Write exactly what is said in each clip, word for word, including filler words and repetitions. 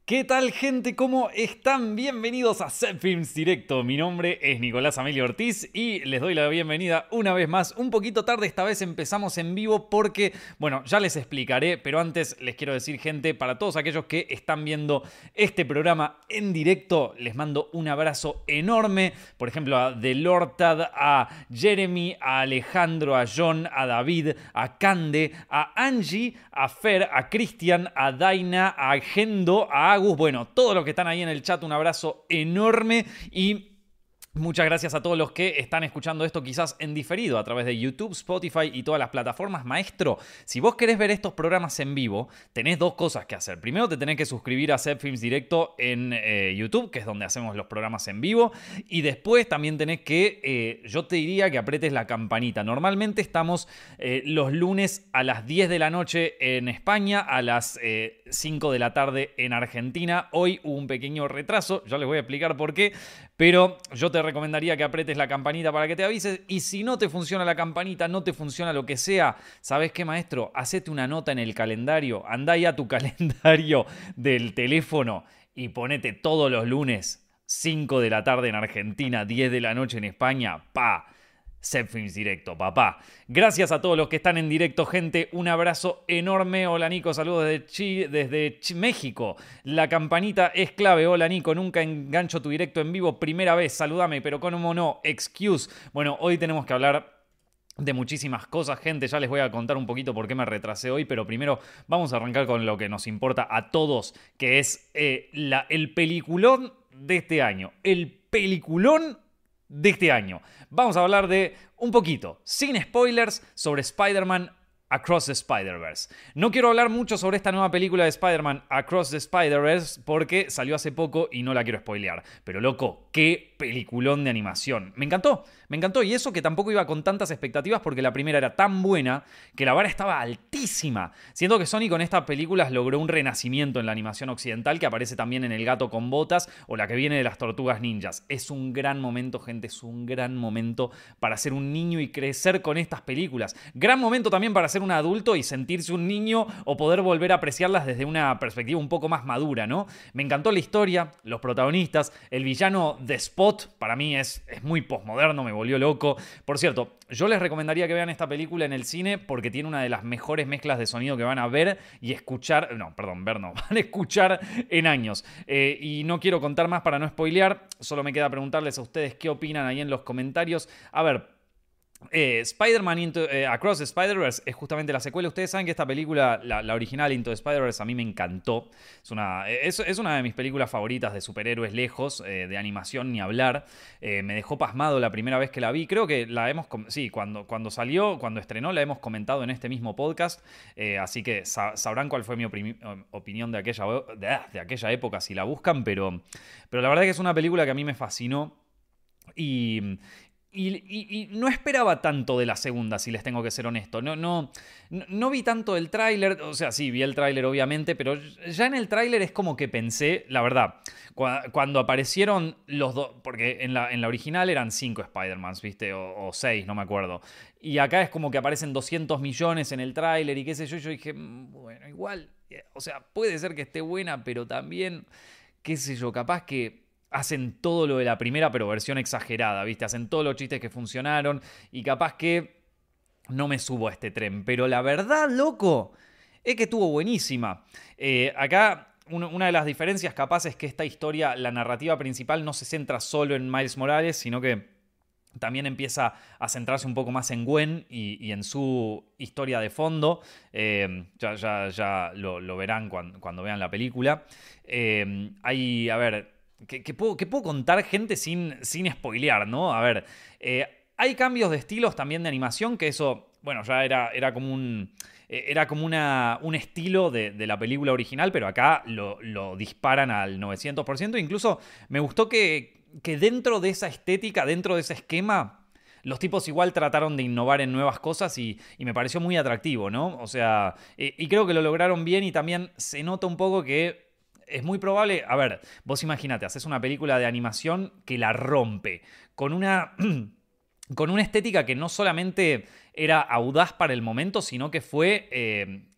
¿Qué tal, gente? ¿Cómo están? Bienvenidos a Zepfilms Directo. Mi nombre es Nicolás Amelio Ortiz y les doy la bienvenida una vez más. Un poquito tarde, esta vez empezamos en vivo porque, bueno, ya les explicaré, pero antes les quiero decir, gente, para todos aquellos que están viendo este programa en directo, les mando un abrazo enorme. Por ejemplo, a Delortad, a Jeremy, a Alejandro, a John, a David, a Cande, a Angie, a Fer, a Cristian, a Daina, a Gendo, a Agus, bueno, todos los que están ahí en el chat, un abrazo enorme y muchas gracias a todos los que están escuchando esto quizás en diferido a través de YouTube, Spotify y todas las plataformas. Maestro, si vos querés ver estos programas en vivo, tenés dos cosas que hacer. Primero, te tenés que suscribir a Zepfilms Directo en eh, YouTube, que es donde hacemos los programas en vivo. Y después también tenés que, eh, yo te diría que apretes la campanita. Normalmente estamos eh, los lunes a las diez de la noche en España, a las eh, cinco de la tarde en Argentina. Hoy hubo un pequeño retraso, ya les voy a explicar por qué, pero yo te recomendaría que apretes la campanita para que te avises. Y si no te funciona la campanita, no te funciona lo que sea, ¿sabes qué, maestro? Hacete una nota en el calendario, andá ahí a tu calendario del teléfono y ponete todos los lunes, cinco de la tarde en Argentina, diez de la noche en España, pa. Zepfilms Directo, papá. Gracias a todos los que están en directo, gente. Un abrazo enorme. Hola, Nico. Saludos desde, Chi, desde Chi, México. La campanita es clave. Hola, Nico. Nunca engancho tu directo en vivo. Primera vez. Saludame, pero cómo no. Excuse. Bueno, hoy tenemos que hablar de muchísimas cosas, gente. Ya les voy a contar un poquito por qué me retrasé hoy, pero primero vamos a arrancar con lo que nos importa a todos, que es eh, la, el peliculón de este año. El peliculón de este año. Vamos a hablar de un poquito, sin spoilers, sobre Spider-Man Across the Spider-Verse. No quiero hablar mucho sobre esta nueva película de Spider-Man Across the Spider-Verse porque salió hace poco y no la quiero spoilear. Pero loco, qué peliculón de animación. Me encantó, me encantó. Y eso que tampoco iba con tantas expectativas porque la primera era tan buena que la vara estaba altísima. Siento que Sony con estas películas logró un renacimiento en la animación occidental que aparece también en El gato con botas o la que viene de las tortugas ninjas. Es un gran momento, gente, es un gran momento para ser un niño y crecer con estas películas. Gran momento también para ser un adulto y sentirse un niño o poder volver a apreciarlas desde una perspectiva un poco más madura, ¿no? Me encantó la historia, los protagonistas, el villano de Spot, para mí es, es muy postmoderno, me volvió loco. Por cierto, yo les recomendaría que vean esta película en el cine porque tiene una de las mejores mezclas de sonido que van a ver y escuchar, no, perdón, ver no, van a escuchar en años. Eh, y no quiero contar más para no spoilear, solo me queda preguntarles a ustedes qué opinan ahí en los comentarios. A ver, Eh, Spider-Man Into, eh, Across the Spider-Verse es justamente la secuela. Ustedes saben que esta película, la, la original Into the Spider-Verse, a mí me encantó. Es una, es, es una de mis películas favoritas de superhéroes lejos, eh, de animación ni hablar. Eh, me dejó pasmado la primera vez que la vi. Creo que la hemos, sí, cuando, cuando salió, cuando estrenó, la hemos comentado en este mismo podcast. Eh, así que sa sabrán cuál fue mi opinión de aquella, de, de aquella época si la buscan. Pero, pero la verdad es que es una película que a mí me fascinó. Y... Y, y, y no esperaba tanto de la segunda, si les tengo que ser honesto. No, no, no, no vi tanto el tráiler, o sea, sí, vi el tráiler obviamente, pero ya en el tráiler es como que pensé, la verdad, cu cuando aparecieron los dos, porque en la, en la original eran cinco Spider-Mans, ¿viste? O, o seis, no me acuerdo. Y acá es como que aparecen doscientos millones en el tráiler y qué sé yo, yo dije, bueno, igual, o sea, puede ser que esté buena, pero también, qué sé yo, capaz que hacen todo lo de la primera, pero versión exagerada, ¿viste? Hacen todos los chistes que funcionaron y capaz que no me subo a este tren. Pero la verdad, loco, es que estuvo buenísima. Eh, acá, una de las diferencias capaz es que esta historia, la narrativa principal, no se centra solo en Miles Morales, sino que también empieza a centrarse un poco más en Gwen y, y en su historia de fondo. Eh, ya ya, ya lo, lo verán cuando, cuando vean la película. Eh, hay, a ver... ¿Qué, qué, puedo, ¿Qué puedo contar, gente, sin, sin spoilear, ¿no? A ver, eh, hay cambios de estilos también de animación, que eso, bueno, ya era, era como un... Era como una, un estilo de, de la película original, pero acá lo, lo disparan al novecientos por ciento. Incluso me gustó que, que dentro de esa estética, dentro de ese esquema, los tipos igual trataron de innovar en nuevas cosas y, y me pareció muy atractivo, ¿no? O sea, y, y creo que lo lograron bien y también se nota un poco que... Es muy probable, a ver, vos imagínate, haces una película de animación que la rompe, con una, con una estética que no solamente era audaz para el momento, sino que fue, eh,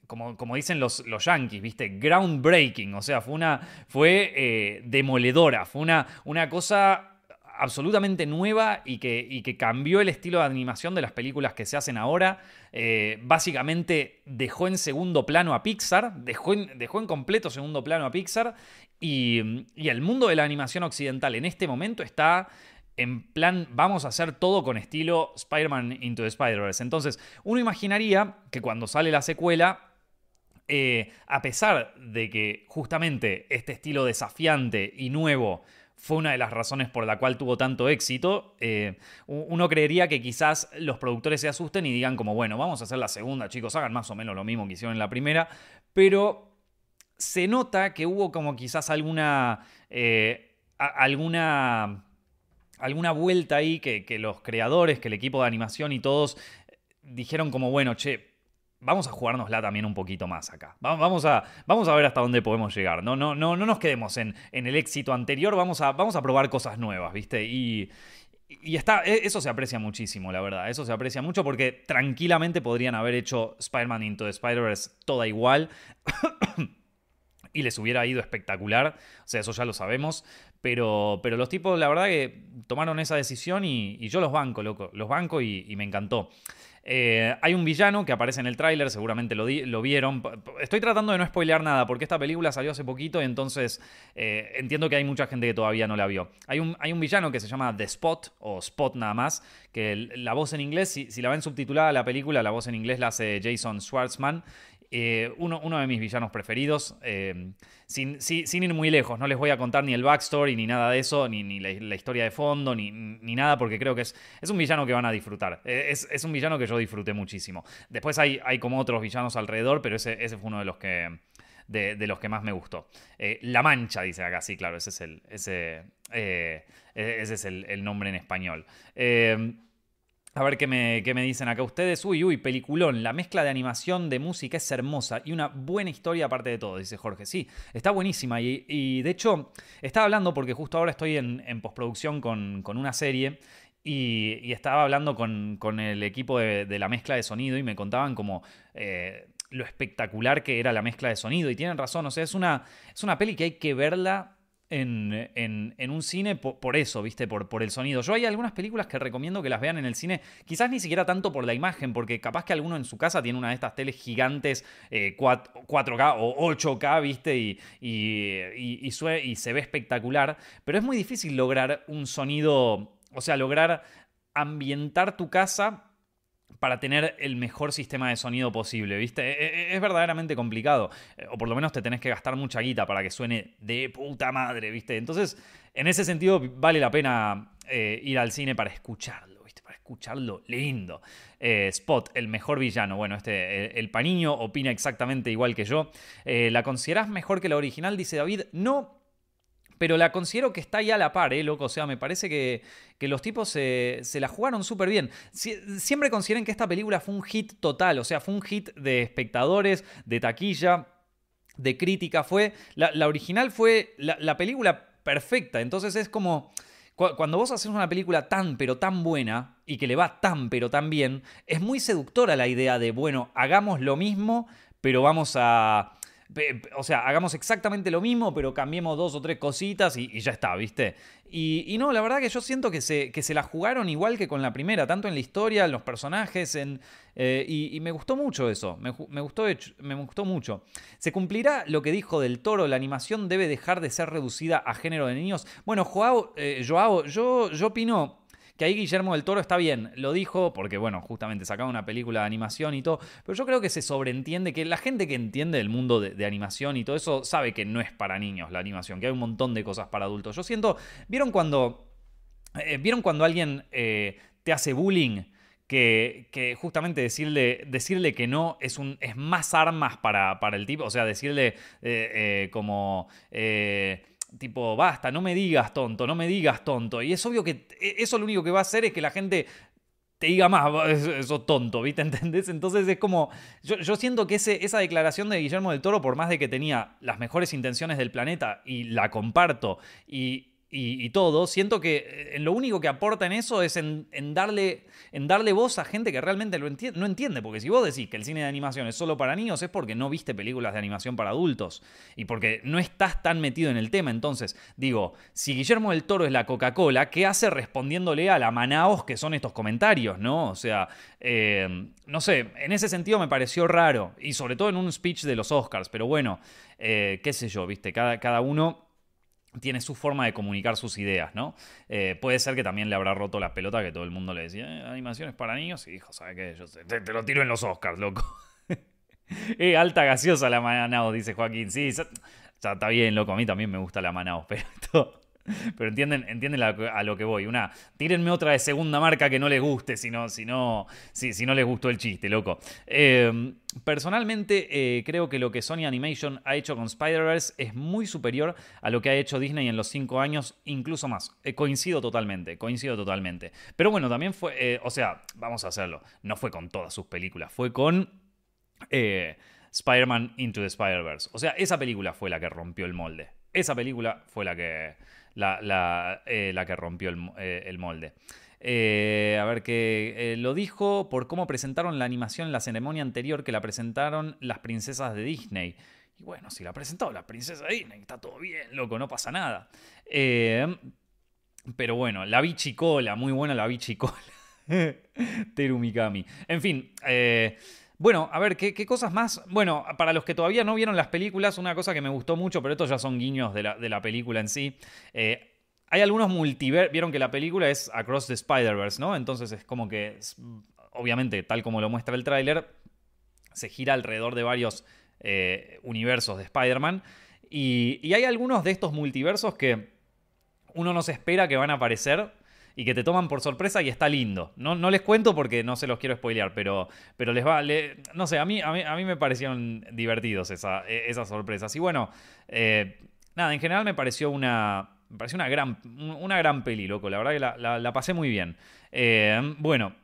como, como dicen los, los yankees, ¿viste? Groundbreaking, o sea, fue, una, fue eh, demoledora, fue una, una cosa absolutamente nueva y que, y que cambió el estilo de animación de las películas que se hacen ahora. Eh, básicamente dejó en segundo plano a Pixar, dejó en, dejó en completo segundo plano a Pixar y, y el mundo de la animación occidental en este momento está en plan, vamos a hacer todo con estilo Spider-Man Into the Spider-Verse. Entonces, uno imaginaría que cuando sale la secuela, eh, a pesar de que justamente este estilo desafiante y nuevo fue una de las razones por la cual tuvo tanto éxito, eh, uno creería que quizás los productores se asusten y digan como, bueno, vamos a hacer la segunda, chicos, hagan más o menos lo mismo que hicieron en la primera, pero se nota que hubo como quizás alguna, eh, a, alguna, alguna vuelta ahí que, que los creadores, que el equipo de animación y todos dijeron como, bueno, che, vamos a jugárnosla también un poquito más acá. Vamos a, vamos a ver hasta dónde podemos llegar. No, no, no, no nos quedemos en, en el éxito anterior. Vamos a, vamos a probar cosas nuevas, ¿viste? Y, y está, eso se aprecia muchísimo, la verdad. Eso se aprecia mucho porque tranquilamente podrían haber hecho Spider-Man Into the Spider-Verse toda igual. Y les hubiera ido espectacular. O sea, eso ya lo sabemos. Pero, pero los tipos, la verdad que tomaron esa decisión y, y yo los banco, loco. Los banco y, y me encantó. Eh, hay un villano que aparece en el tráiler, seguramente lo, di, lo vieron. Estoy tratando de no spoilear nada porque esta película salió hace poquito y entonces eh, entiendo que hay mucha gente que todavía no la vio. Hay un, hay un villano que se llama The Spot, o Spot nada más, que la voz en inglés, si, si la ven subtitulada la película, la voz en inglés la hace Jason Schwartzman. Eh, uno, uno de mis villanos preferidos, eh, sin, sin, sin ir muy lejos, no les voy a contar ni el backstory, ni nada de eso, ni, ni la, la historia de fondo, ni, ni nada, porque creo que es, es un villano que van a disfrutar. Eh, es, es un villano que yo disfruté muchísimo. Después hay, hay como otros villanos alrededor, pero ese, ese fue uno de los que, de, de los que más me gustó. Eh, La Mancha, dice acá, sí, claro, ese es el, ese, eh, ese es el, el nombre en español. Eh, A ver qué me, qué me dicen acá ustedes. Uy, uy, peliculón. La mezcla de animación, de música es hermosa y una buena historia aparte de todo, dice Jorge. Sí, está buenísima y, y de hecho estaba hablando porque justo ahora estoy en, en postproducción con, con una serie y, y estaba hablando con, con el equipo de, de la mezcla de sonido y me contaban como eh, lo espectacular que era la mezcla de sonido y tienen razón, o sea, es una, es una peli que hay que verla En, en, en un cine por, por eso, ¿viste? Por, por el sonido. Yo hay algunas películas que recomiendo que las vean en el cine, quizás ni siquiera tanto por la imagen, porque capaz que alguno en su casa tiene una de estas teles gigantes eh, cuatro K o ocho K, ¿viste? Y, y, y, y, sue- y se ve espectacular, pero es muy difícil lograr un sonido, o sea, lograr ambientar tu casa para tener el mejor sistema de sonido posible, ¿viste? E- e- Es verdaderamente complicado. Eh, O por lo menos te tenés que gastar mucha guita para que suene de puta madre, ¿viste? Entonces, en ese sentido, vale la pena eh, ir al cine para escucharlo, ¿viste? Para escucharlo lindo. Eh, Spot, el mejor villano. Bueno, este, eh, el Paniño opina exactamente igual que yo. Eh, ¿La considerás mejor que la original? Dice David. No. Pero la considero que está ahí a la par, ¿eh, loco? O sea, me parece que, que los tipos se, se la jugaron súper bien. Sie- siempre consideren que esta película fue un hit total. O sea, fue un hit de espectadores, de taquilla, de crítica. Fue, la, la original fue la, la película perfecta. Entonces es como... cu- Cuando vos haces una película tan pero tan buena y que le va tan pero tan bien, es muy seductora la idea de, bueno, hagamos lo mismo, pero vamos a... Pe- pe- O sea, hagamos exactamente lo mismo, pero cambiemos dos o tres cositas y, y ya está, ¿viste? Y, y no, la verdad que yo siento que se, que se la jugaron igual que con la primera, tanto en la historia, en los personajes, en, eh, y, y me gustó mucho eso, me, ju- me gustó, hecho- me gustó mucho. ¿Se cumplirá lo que dijo Del Toro? ¿La animación debe dejar de ser reducida a género de niños? Bueno, Joao, eh, Joao, yo, yo opino que ahí Guillermo del Toro está bien, lo dijo porque, bueno, justamente sacaba una película de animación y todo, pero yo creo que se sobreentiende que la gente que entiende el mundo de, de animación y todo eso sabe que no es para niños la animación, que hay un montón de cosas para adultos. Yo siento, ¿vieron cuando, eh, ¿vieron cuando alguien eh, te hace bullying? Que, que justamente decirle, decirle que no es, un, es más armas para, para el tipo, o sea, decirle eh, eh, como... eh, Tipo, basta, no me digas tonto, no me digas tonto. Y es obvio que eso lo único que va a hacer es que la gente te diga más, eso tonto, ¿viste? ¿Entendés? Entonces es como, yo, yo siento que ese, esa declaración de Guillermo del Toro, por más de que tenía las mejores intenciones del planeta, y la comparto, y, y, y todo, siento que en lo único que aporta en eso es en, en, darle, en darle voz a gente que realmente lo enti- no entiende. Porque si vos decís que el cine de animación es solo para niños, es porque no viste películas de animación para adultos y porque no estás tan metido en el tema. Entonces, digo, si Guillermo del Toro es la Coca-Cola, ¿qué hace respondiéndole a la Manaos que son estos comentarios, no? O sea, eh, no sé, en ese sentido me pareció raro, y sobre todo en un speech de los Oscars, pero bueno, eh, qué sé yo, viste, cada, cada uno tiene su forma de comunicar sus ideas, ¿no? Eh, puede ser que también le habrá roto la pelota que todo el mundo le decía, eh, animaciones para niños, y dijo, ¿sabes qué? Yo sé, te, te lo tiro en los Oscars, loco. eh, alta gaseosa la Manaos, dice Joaquín. Sí, ya, ya está bien, loco, a mí también me gusta la Manaos, pero esto... Pero entienden, entienden a lo que voy. Una, tírenme otra de segunda marca que no les guste, si no, si no, si, si no les gustó el chiste, loco. Eh, personalmente, eh, creo que lo que Sony Animation ha hecho con Spider-Verse es muy superior a lo que ha hecho Disney en los cinco años, incluso más. Eh, coincido totalmente, coincido totalmente. Pero bueno, también fue, eh, o sea, vamos a hacerlo. No fue con todas sus películas, fue con eh, Spider-Man Into the Spider-Verse. O sea, esa película fue la que rompió el molde. Esa película fue la que... La, la, eh, la que rompió el, eh, el molde. Eh, a ver, que eh, lo dijo por cómo presentaron la animación en la ceremonia anterior que la presentaron las princesas de Disney. Y bueno, si la presentó la princesa de Disney, está todo bien, loco, no pasa nada. Eh, pero bueno, la bichicola, muy buena la bichicola. Teru Mikami. En fin, eh... Bueno, a ver, ¿qué, ¿qué cosas más? Bueno, para los que todavía no vieron las películas, una cosa que me gustó mucho, pero estos ya son guiños de la, de la película en sí. Eh, hay algunos multiversos. Vieron que la película es Across the Spider-Verse, ¿no? Entonces es como que, obviamente, tal como lo muestra el tráiler, se gira alrededor de varios eh, universos de Spider-Man. Y, y hay algunos de estos multiversos que uno no se espera que van a aparecer y que te toman por sorpresa y está lindo. No, no les cuento porque no se los quiero spoilear, pero, pero les va... Le, no sé, a mí, a, mí, a mí me parecieron divertidos esa, esas sorpresas. Y bueno, eh, nada, en general me pareció una... Me pareció una gran, una gran peli, loco. La verdad que la, la, la pasé muy bien. Eh, bueno,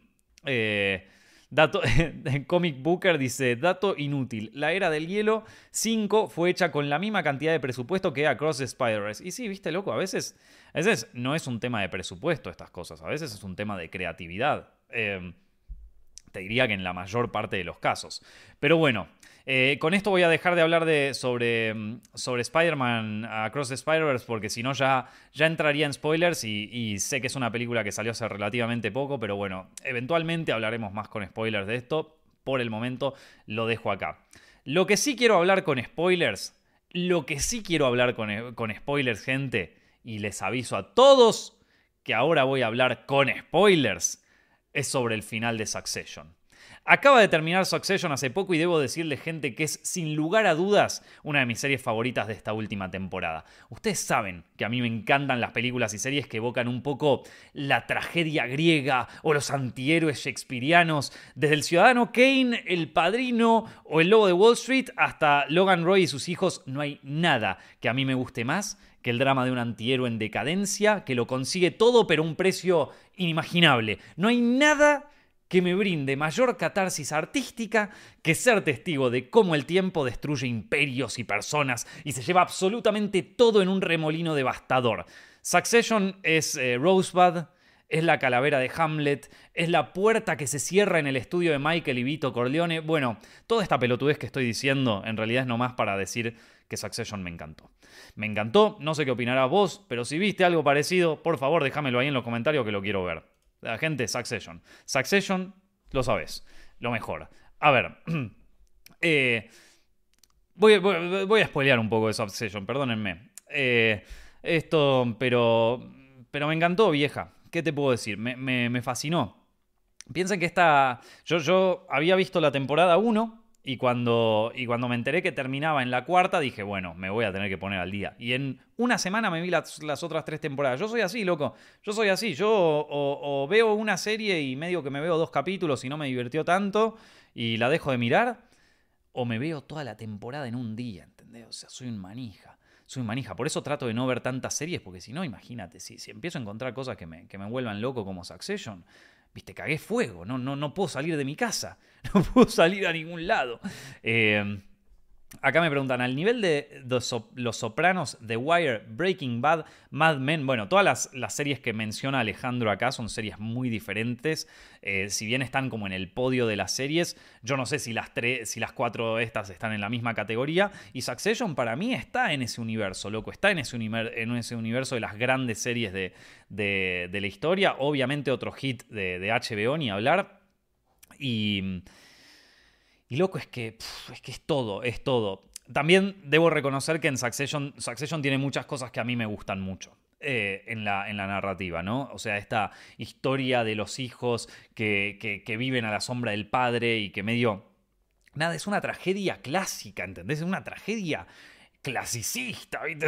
eh, dato, Comic Booker dice, dato inútil. La Era del Hielo cinco fue hecha con la misma cantidad de presupuesto que Across the Spider-Verse. Y sí, viste, loco, a veces... A veces no es un tema de presupuesto estas cosas, a veces es un tema de creatividad. Eh, te diría que en la mayor parte de los casos. Pero bueno, eh, con esto voy a dejar de hablar de, sobre, sobre Spider-Man Across the Spider-Verse porque si no ya, ya entraría en spoilers y, y sé que es una película que salió hace relativamente poco, pero bueno, eventualmente hablaremos más con spoilers de esto. Por el momento lo dejo acá. Lo que sí quiero hablar con spoilers, lo que sí quiero hablar con, con spoilers, gente... Y les aviso a todos que ahora voy a hablar con spoilers. Es sobre el final de Succession. Acaba de terminar Succession hace poco y debo decirle, gente, que es sin lugar a dudas una de mis series favoritas de esta última temporada. Ustedes saben que a mí me encantan las películas y series que evocan un poco la tragedia griega o los antihéroes shakespearianos. Desde El Ciudadano Kane, El Padrino o El Lobo de Wall Street hasta Logan Roy y sus hijos, no hay nada que a mí me guste más que el drama de un antihéroe en decadencia, que lo consigue todo pero a un precio inimaginable. No hay nada que me brinde mayor catarsis artística que ser testigo de cómo el tiempo destruye imperios y personas y se lleva absolutamente todo en un remolino devastador. Succession es eh, Rosebud, es la calavera de Hamlet, es la puerta que se cierra en el estudio de Michael y Vito Corleone. Bueno, toda esta pelotudez que estoy diciendo en realidad es nomás para decir que Succession me encantó. Me encantó, no sé qué opinarás vos, pero si viste algo parecido, por favor déjamelo ahí en los comentarios que lo quiero ver. La gente, Succession. Succession, lo sabes, lo mejor. A ver, eh, voy, voy, voy a spoilear un poco de Succession, perdónenme. Eh, esto, pero, pero me encantó, vieja. ¿Qué te puedo decir? Me, me, me fascinó. Piensen que esta... Yo, yo había visto la temporada uno... Y cuando, y cuando me enteré que terminaba en la cuarta, dije, bueno, me voy a tener que poner al día. Y en una semana me vi las, las otras tres temporadas. Yo soy así, loco. Yo soy así. Yo o, o veo una serie y medio que me veo dos capítulos y no me divirtió tanto y la dejo de mirar, o me veo toda la temporada en un día, ¿entendés? O sea, soy un manija. Soy un manija. Por eso trato de no ver tantas series, porque si no, imagínate, si, si empiezo a encontrar cosas que me, que me vuelvan loco como Succession... Viste, cagué fuego, no, no, no puedo salir de mi casa, no puedo salir a ningún lado. Eh, Acá me preguntan, al nivel de Los Sopranos, The Wire, Breaking Bad, Mad Men, bueno, todas las, las series que menciona Alejandro acá son series muy diferentes. Eh, si bien están como en el podio de las series, yo no sé si las, tres, si las cuatro estas están en la misma categoría. Y Succession para mí está en ese universo, loco, está en ese, univer, en ese universo de las grandes series de, de, de la historia. Obviamente otro hit de, de H B O, ni hablar. Y... Y loco, es que, pff, es que es todo, es todo. También debo reconocer que en Succession, Succession tiene muchas cosas que a mí me gustan mucho eh, en, la, en la narrativa, ¿no? O sea, esta historia de los hijos que, que, que viven a la sombra del padre y que medio... Nada, es una tragedia clásica, ¿entendés? Es una tragedia clasicista, ¿viste?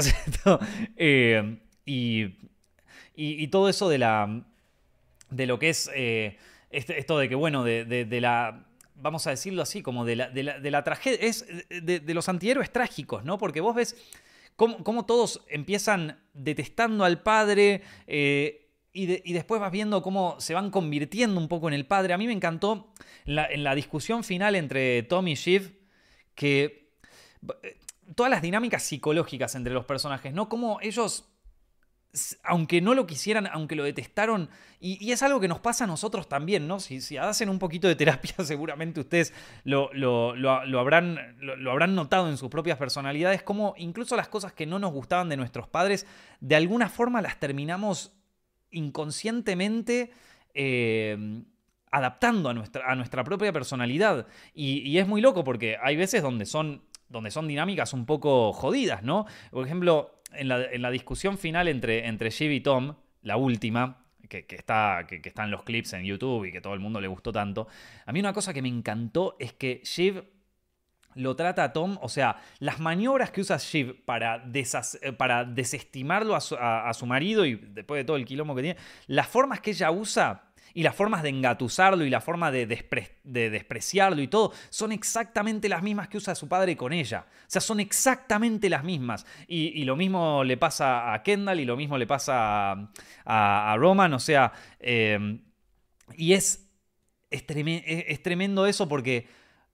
eh, y, y, y todo eso de la... de lo que es... Eh, este, esto de que, bueno, de, de, de la... vamos a decirlo así, como de la, de la, de la tragedia, es de, de los antihéroes trágicos, ¿no? Porque vos ves cómo, cómo todos empiezan detestando al padre eh, y, de, y después vas viendo cómo se van convirtiendo un poco en el padre. A mí me encantó en la, en la discusión final entre Tom y Shiv, que todas las dinámicas psicológicas entre los personajes, ¿no? Cómo ellos... aunque no lo quisieran, aunque lo detestaron, y, y es algo que nos pasa a nosotros también, ¿no? Si, si hacen un poquito de terapia, seguramente ustedes lo, lo, lo, lo, habrán, lo, lo habrán notado en sus propias personalidades, como incluso las cosas que no nos gustaban de nuestros padres, de alguna forma las terminamos inconscientemente eh, adaptando a nuestra, a nuestra propia personalidad. Y, y es muy loco porque hay veces donde son, donde son dinámicas un poco jodidas, ¿no? Por ejemplo... En la, en la discusión final entre, entre Shiv y Tom, la última, que, que, está, que, que está en los clips en YouTube y que todo el mundo le gustó tanto, a mí una cosa que me encantó es que Shiv lo trata a Tom, o sea, las maniobras que usa Shiv para, deshacer, para desestimarlo a su, a, a su marido y después de todo el quilombo que tiene, las formas que ella usa... y las formas de engatusarlo y la forma de, despre de despreciarlo y todo son exactamente las mismas que usa su padre con ella. O sea, son exactamente las mismas. Y, y lo mismo le pasa a Kendall y lo mismo le pasa a, a, a Roman. O sea, eh, y es, es, treme es tremendo eso porque...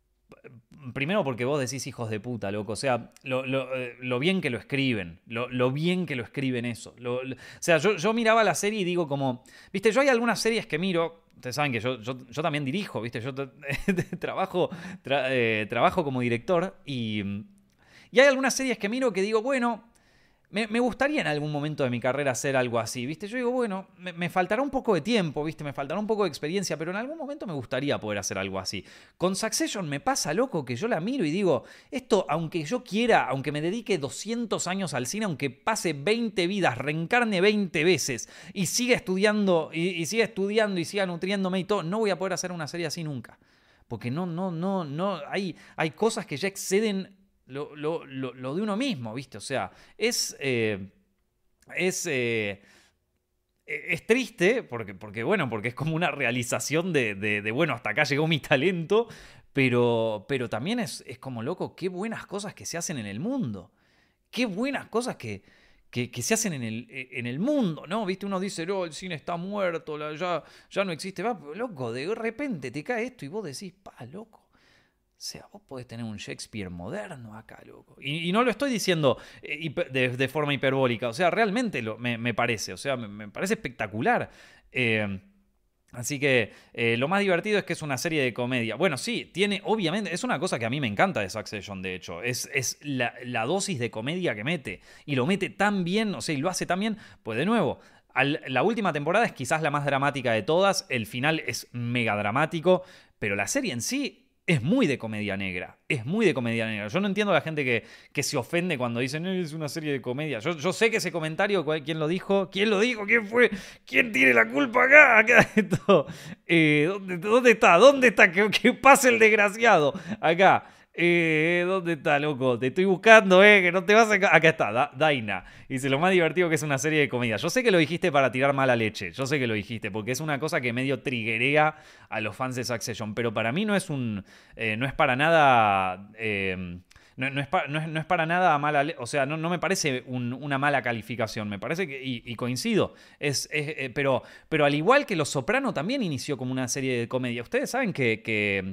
Primero porque vos decís hijos de puta, loco. O sea, lo, lo, lo bien que lo escriben. Lo, lo bien que lo escriben eso. Lo, lo, o sea, yo, yo miraba la serie y digo como... Viste, yo hay algunas series que miro... Ustedes saben que yo, yo, yo también dirijo, ¿viste? Yo trabajo, tra, eh, trabajo como director y... Y hay algunas series que miro que digo, bueno... Me, me gustaría en algún momento de mi carrera hacer algo así, ¿viste? Yo digo, bueno, me, me faltará un poco de tiempo, ¿viste? Me faltará un poco de experiencia, pero en algún momento me gustaría poder hacer algo así. Con Succession me pasa, loco, que yo la miro y digo, esto, aunque yo quiera, aunque me dedique doscientos años al cine, aunque pase veinte vidas, reencarne veinte veces y siga estudiando, y, y siga estudiando y siga nutriéndome y todo, no voy a poder hacer una serie así nunca. Porque no, no, no, no, hay, hay cosas que ya exceden... Lo, lo, lo, lo de uno mismo, ¿viste? O sea, es... Eh, es... Eh, es triste, porque, porque, bueno, porque es como una realización de, de, de bueno, hasta acá llegó mi talento, pero, pero también es, es como, loco, qué buenas cosas que se hacen en el mundo. Qué buenas cosas que, que, que se hacen en el, en el mundo, ¿no? ¿Viste? Uno dice, no, el cine está muerto, la, ya, ya no existe. Va, loco, de repente te cae esto y vos decís, pa, loco. O sea, vos podés tener un Shakespeare moderno acá, loco. Y, y no lo estoy diciendo eh, de, de forma hiperbólica. O sea, realmente lo, me, me parece. O sea, me, me parece espectacular. Eh, así que eh, lo más divertido es que es una serie de comedia. Bueno, sí, tiene, obviamente, es una cosa que a mí me encanta de Succession, de hecho. Es, es la, la dosis de comedia que mete. Y lo mete tan bien, o sea, y lo hace tan bien. Pues de nuevo... Al, la última temporada es quizás la más dramática de todas. El final es mega dramático. Pero la serie en sí... es muy de comedia negra, es muy de comedia negra. Yo no entiendo a la gente que, que se ofende cuando dicen es una serie de comedia. Yo, yo sé que ese comentario, ¿quién lo dijo? ¿Quién lo dijo? ¿Quién fue? ¿Quién tiene la culpa acá? acá esto. Eh, ¿dónde, ¿Dónde está? ¿Dónde está? Que, que pase el desgraciado. Acá. Eh, ¿Dónde está, loco? Te estoy buscando, eh, que no te vas a... Acá está, da Daina. Dice, lo más divertido que es una serie de comedia. Yo sé que lo dijiste para tirar mala leche. Yo sé que lo dijiste, porque es una cosa que medio triguea a los fans de Succession. Pero para mí no es un... Eh, no es para nada... Eh, no, no, es pa, no, es, no es para nada mala... O sea, no, no me parece un, una mala calificación. Me parece que... Y, y coincido. Es, es, eh, pero, pero al igual que Los Soprano también inició como una serie de comedia. Ustedes saben que... que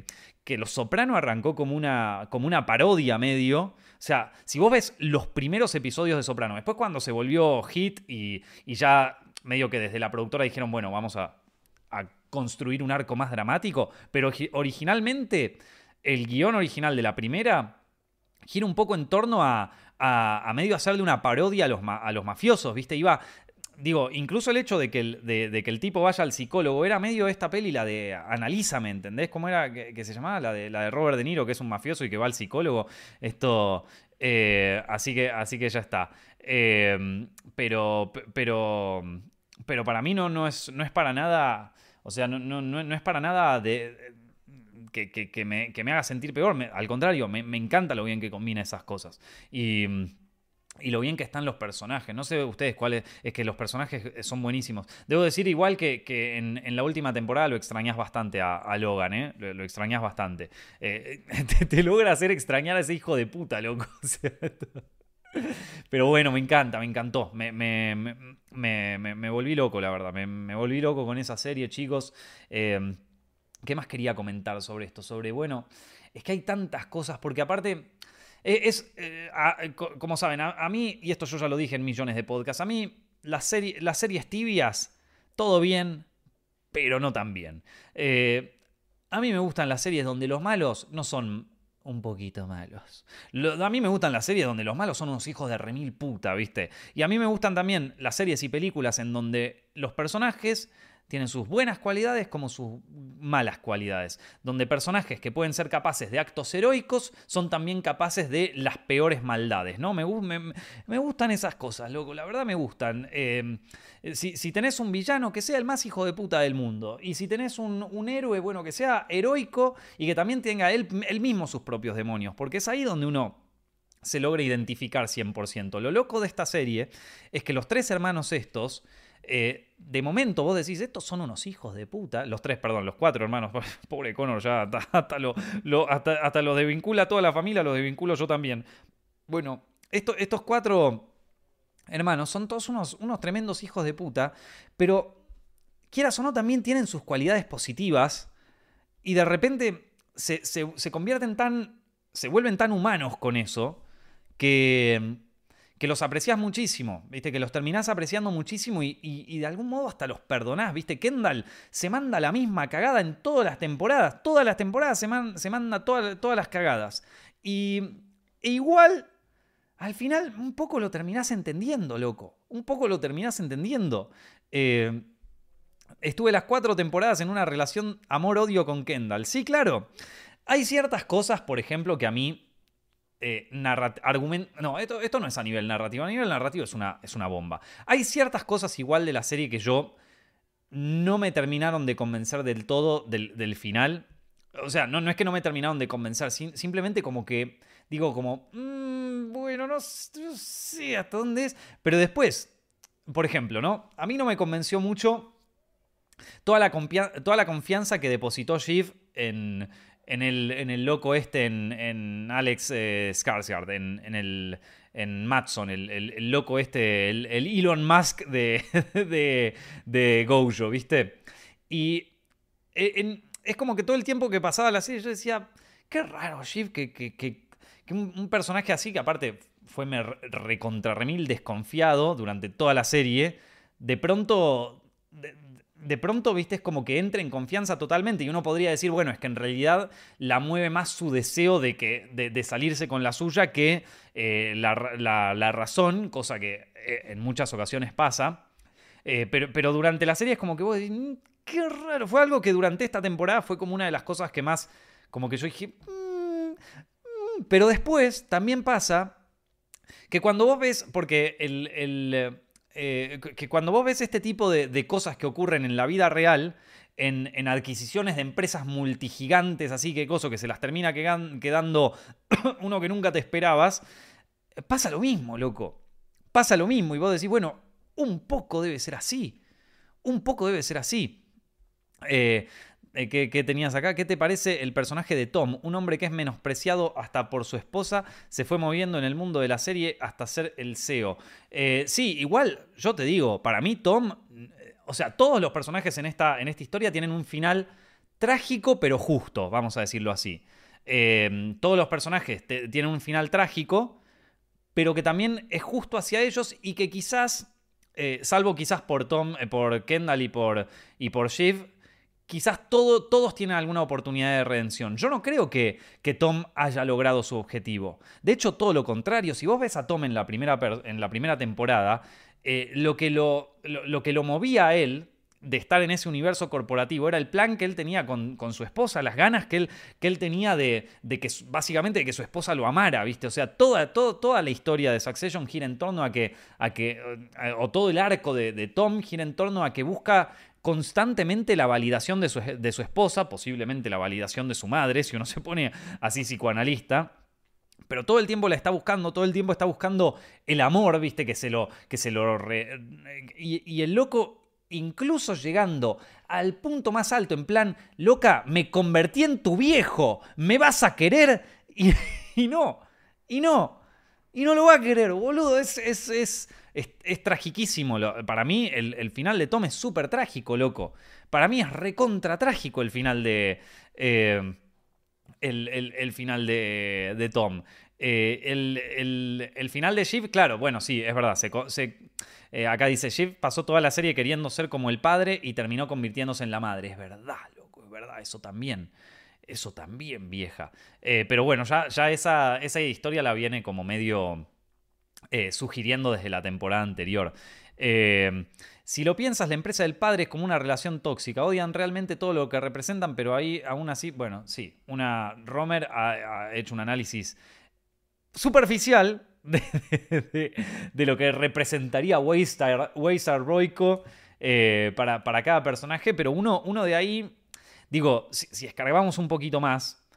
que Los Soprano arrancó como una, como una parodia medio. O sea, si vos ves los primeros episodios de Soprano, después cuando se volvió hit y, y ya medio que desde la productora dijeron, bueno, vamos a, a construir un arco más dramático, pero originalmente el guión original de la primera gira un poco en torno a, a, a medio hacerle una parodia a los, a los mafiosos, ¿viste? Iba... Digo, incluso el hecho de que el, de, de que el tipo vaya al psicólogo era medio esta peli, la de Analízame, ¿entendés? ¿Cómo era que, que se llamaba? La de, la de Robert De Niro, que es un mafioso y que va al psicólogo. Esto, eh, así, que, así que ya está. Eh, pero, pero, pero para mí no, no, es, no es para nada, o sea, no, no, no es para nada de... Que, que, que, me, que me haga sentir peor. Me, al contrario, me, me encanta lo bien que combina esas cosas. Y... Y lo bien que están los personajes. No sé ustedes cuáles. Es que los personajes son buenísimos. Debo decir igual que, que en, en la última temporada lo extrañás bastante a, a Logan, ¿eh? Lo, lo extrañás bastante. Eh, te, te logra hacer extrañar a ese hijo de puta, loco. O sea, pero bueno, me encanta, me encantó. Me, me, me, me, me, me volví loco, la verdad. Me, me volví loco con esa serie, chicos. Eh, ¿Qué más quería comentar sobre esto? Sobre, bueno, es que hay tantas cosas. Porque aparte... Es, eh, a, como saben, a, a mí, y esto yo ya lo dije en millones de podcasts, a mí las, serie, las series tibias, todo bien, pero no tan bien. Eh, a mí me gustan las series donde los malos no son un poquito malos. Lo, a mí me gustan las series donde los malos son unos hijos de remil puta, ¿viste? Y a mí me gustan también las series y películas en donde los personajes... tienen sus buenas cualidades como sus malas cualidades. Donde personajes que pueden ser capaces de actos heroicos son también capaces de las peores maldades, ¿no? Me, me, me gustan esas cosas, loco. La verdad me gustan. Eh, si, si tenés un villano, que sea el más hijo de puta del mundo. Y si tenés un, un héroe, bueno, que sea heroico y que también tenga él, él mismo sus propios demonios. Porque es ahí donde uno... se logra identificar cien por ciento. Lo loco de esta serie es que los tres hermanos estos... Eh, de momento vos decís, estos son unos hijos de puta. Los tres, perdón, los cuatro hermanos. Pobre Connor, ya hasta, hasta, lo, lo, hasta, hasta lo desvincula a toda la familia, lo desvinculo yo también. Bueno, esto, estos cuatro hermanos son todos unos, unos tremendos hijos de puta, pero quieras o no, también tienen sus cualidades positivas y de repente se, se, se convierten tan... se vuelven tan humanos con eso que... que los apreciás muchísimo, ¿viste? Que los terminás apreciando muchísimo y, y, y de algún modo hasta los perdonás, ¿viste? Kendall se manda la misma cagada en todas las temporadas. Todas las temporadas se, man, se manda toda, todas las cagadas. Y e igual, al final, un poco lo terminás entendiendo, loco. Un poco lo terminás entendiendo. Eh, estuve las cuatro temporadas en una relación amor-odio con Kendall. Sí, claro. Hay ciertas cosas, por ejemplo, que a mí... Eh, argument no, esto, esto no es a nivel narrativo. A nivel narrativo es una, es una bomba. Hay ciertas cosas igual de la serie que yo no me terminaron de convencer del todo del, del final. O sea, no, no es que no me terminaron de convencer, sim simplemente como que digo como, mmm, bueno, no, no sé hasta dónde es. Pero después, por ejemplo, ¿no? A mí no me convenció mucho toda la, toda la confianza que depositó Shiv en... En el, en el loco este, en, en Alex eh, Skarsgård, en, en, el, en Madsen, el, el, el loco este, el, el Elon Musk de, de, de Gojo, ¿viste? Y en, es como que todo el tiempo que pasaba la serie yo decía, qué raro, Shiv, que, que, que, que un, un personaje así, que aparte fue recontra remil desconfiado durante toda la serie, de pronto... De, De pronto, viste, es como que entra en confianza totalmente y uno podría decir, bueno, es que en realidad la mueve más su deseo de, que, de, de salirse con la suya que eh, la, la, la razón, cosa que eh, en muchas ocasiones pasa. Eh, pero, pero durante la serie es como que vos decís, qué raro. Fue algo que durante esta temporada fue como una de las cosas que más, como que yo dije, mmm, mmm. Pero después también pasa que cuando vos ves, porque el... el Eh, que cuando vos ves este tipo de, de cosas que ocurren en la vida real, en, en adquisiciones de empresas multigigantes, así que coso que se las termina quedando uno que nunca te esperabas, pasa lo mismo, loco. Pasa lo mismo y vos decís, bueno, un poco debe ser así. Un poco debe ser así. Eh... ¿Qué, ¿Qué tenías acá? ¿Qué te parece el personaje de Tom? Un hombre que es menospreciado hasta por su esposa, se fue moviendo en el mundo de la serie hasta ser el C E O. Eh, sí, igual, yo te digo, para mí Tom, o sea, todos los personajes en esta, en esta historia tienen un final trágico pero justo, vamos a decirlo así. Eh, todos los personajes te, tienen un final trágico, pero que también es justo hacia ellos y que quizás, eh, salvo quizás por Tom, eh, por Kendall y por, y por Shiv, quizás todo, todos tienen alguna oportunidad de redención. Yo no creo que, que Tom haya logrado su objetivo. De hecho, todo lo contrario. Si vos ves a Tom en la primera, en la primera temporada, eh, lo, que lo, lo, lo que lo movía a él de estar en ese universo corporativo era el plan que él tenía con, con su esposa, las ganas que él, que él tenía de, de que, básicamente, de que su esposa lo amara, ¿viste? O sea, toda, todo, toda la historia de Succession gira en torno a que, a que o todo el arco de, de Tom gira en torno a que busca constantemente la validación de su, de su esposa, posiblemente la validación de su madre, si uno se pone así psicoanalista. Pero todo el tiempo la está buscando, todo el tiempo está buscando el amor, ¿viste? Que se lo... Que se lo re... y, y el loco, incluso llegando al punto más alto, en plan, loca, me convertí en tu viejo, me vas a querer, y, y no, y no, y no lo va a querer, boludo, es... es, es Es, es tragiquísimo. Para mí el, el final de Tom es súper trágico, loco. Para mí es recontra trágico el final de... Eh, el, el, el final de, de Tom. Eh, el, el, el final de Shiv, claro, bueno, sí, es verdad. Se, se, eh, acá dice, Shiv pasó toda la serie queriendo ser como el padre y terminó convirtiéndose en la madre. Es verdad, loco, es verdad, eso también. Eso también, vieja. Eh, pero bueno, ya, ya esa, esa historia la viene como medio... Eh, sugiriendo desde la temporada anterior. Eh, si lo piensas, la empresa del padre es como una relación tóxica. Odian realmente todo lo que representan, pero ahí aún así, bueno, sí, una Romer ha, ha hecho un análisis superficial de, de, de, de lo que representaría Waystar, Waystar Royco eh, para, para cada personaje, pero uno, uno de ahí, digo, si, si escargamos un poquito más,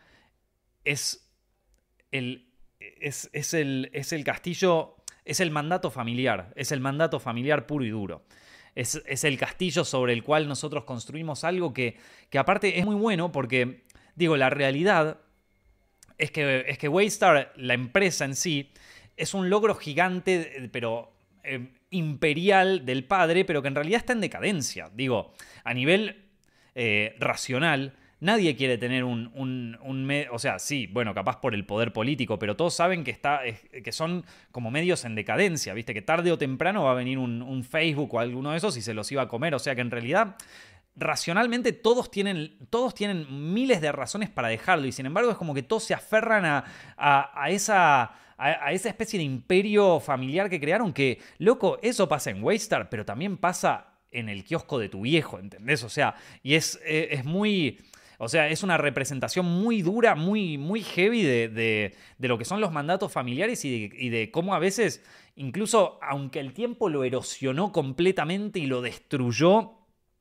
es el, es, es el, es el castillo... Es el mandato familiar, es el mandato familiar puro y duro. Es, es el castillo sobre el cual nosotros construimos algo que, que aparte es muy bueno porque, digo, la realidad es que, es que Waystar, la empresa en sí, es un logro gigante, pero eh, imperial del padre, pero que en realidad está en decadencia. Digo, a nivel eh, racional... Nadie quiere tener un, un, un medio, o sea, sí, bueno, capaz por el poder político, pero todos saben que, está, que son como medios en decadencia, ¿viste? Que tarde o temprano va a venir un, un Facebook o alguno de esos y se los iba a comer, o sea que en realidad, racionalmente todos tienen, todos tienen miles de razones para dejarlo y sin embargo es como que todos se aferran a, a, a esa... A, a esa especie de imperio familiar que crearon que, loco, eso pasa en Waystar, pero también pasa en el kiosco de tu viejo, ¿entendés? O sea, y es, es muy... O sea, es una representación muy dura, muy, muy heavy de, de, de lo que son los mandatos familiares y de, y de cómo a veces, incluso aunque el tiempo lo erosionó completamente y lo destruyó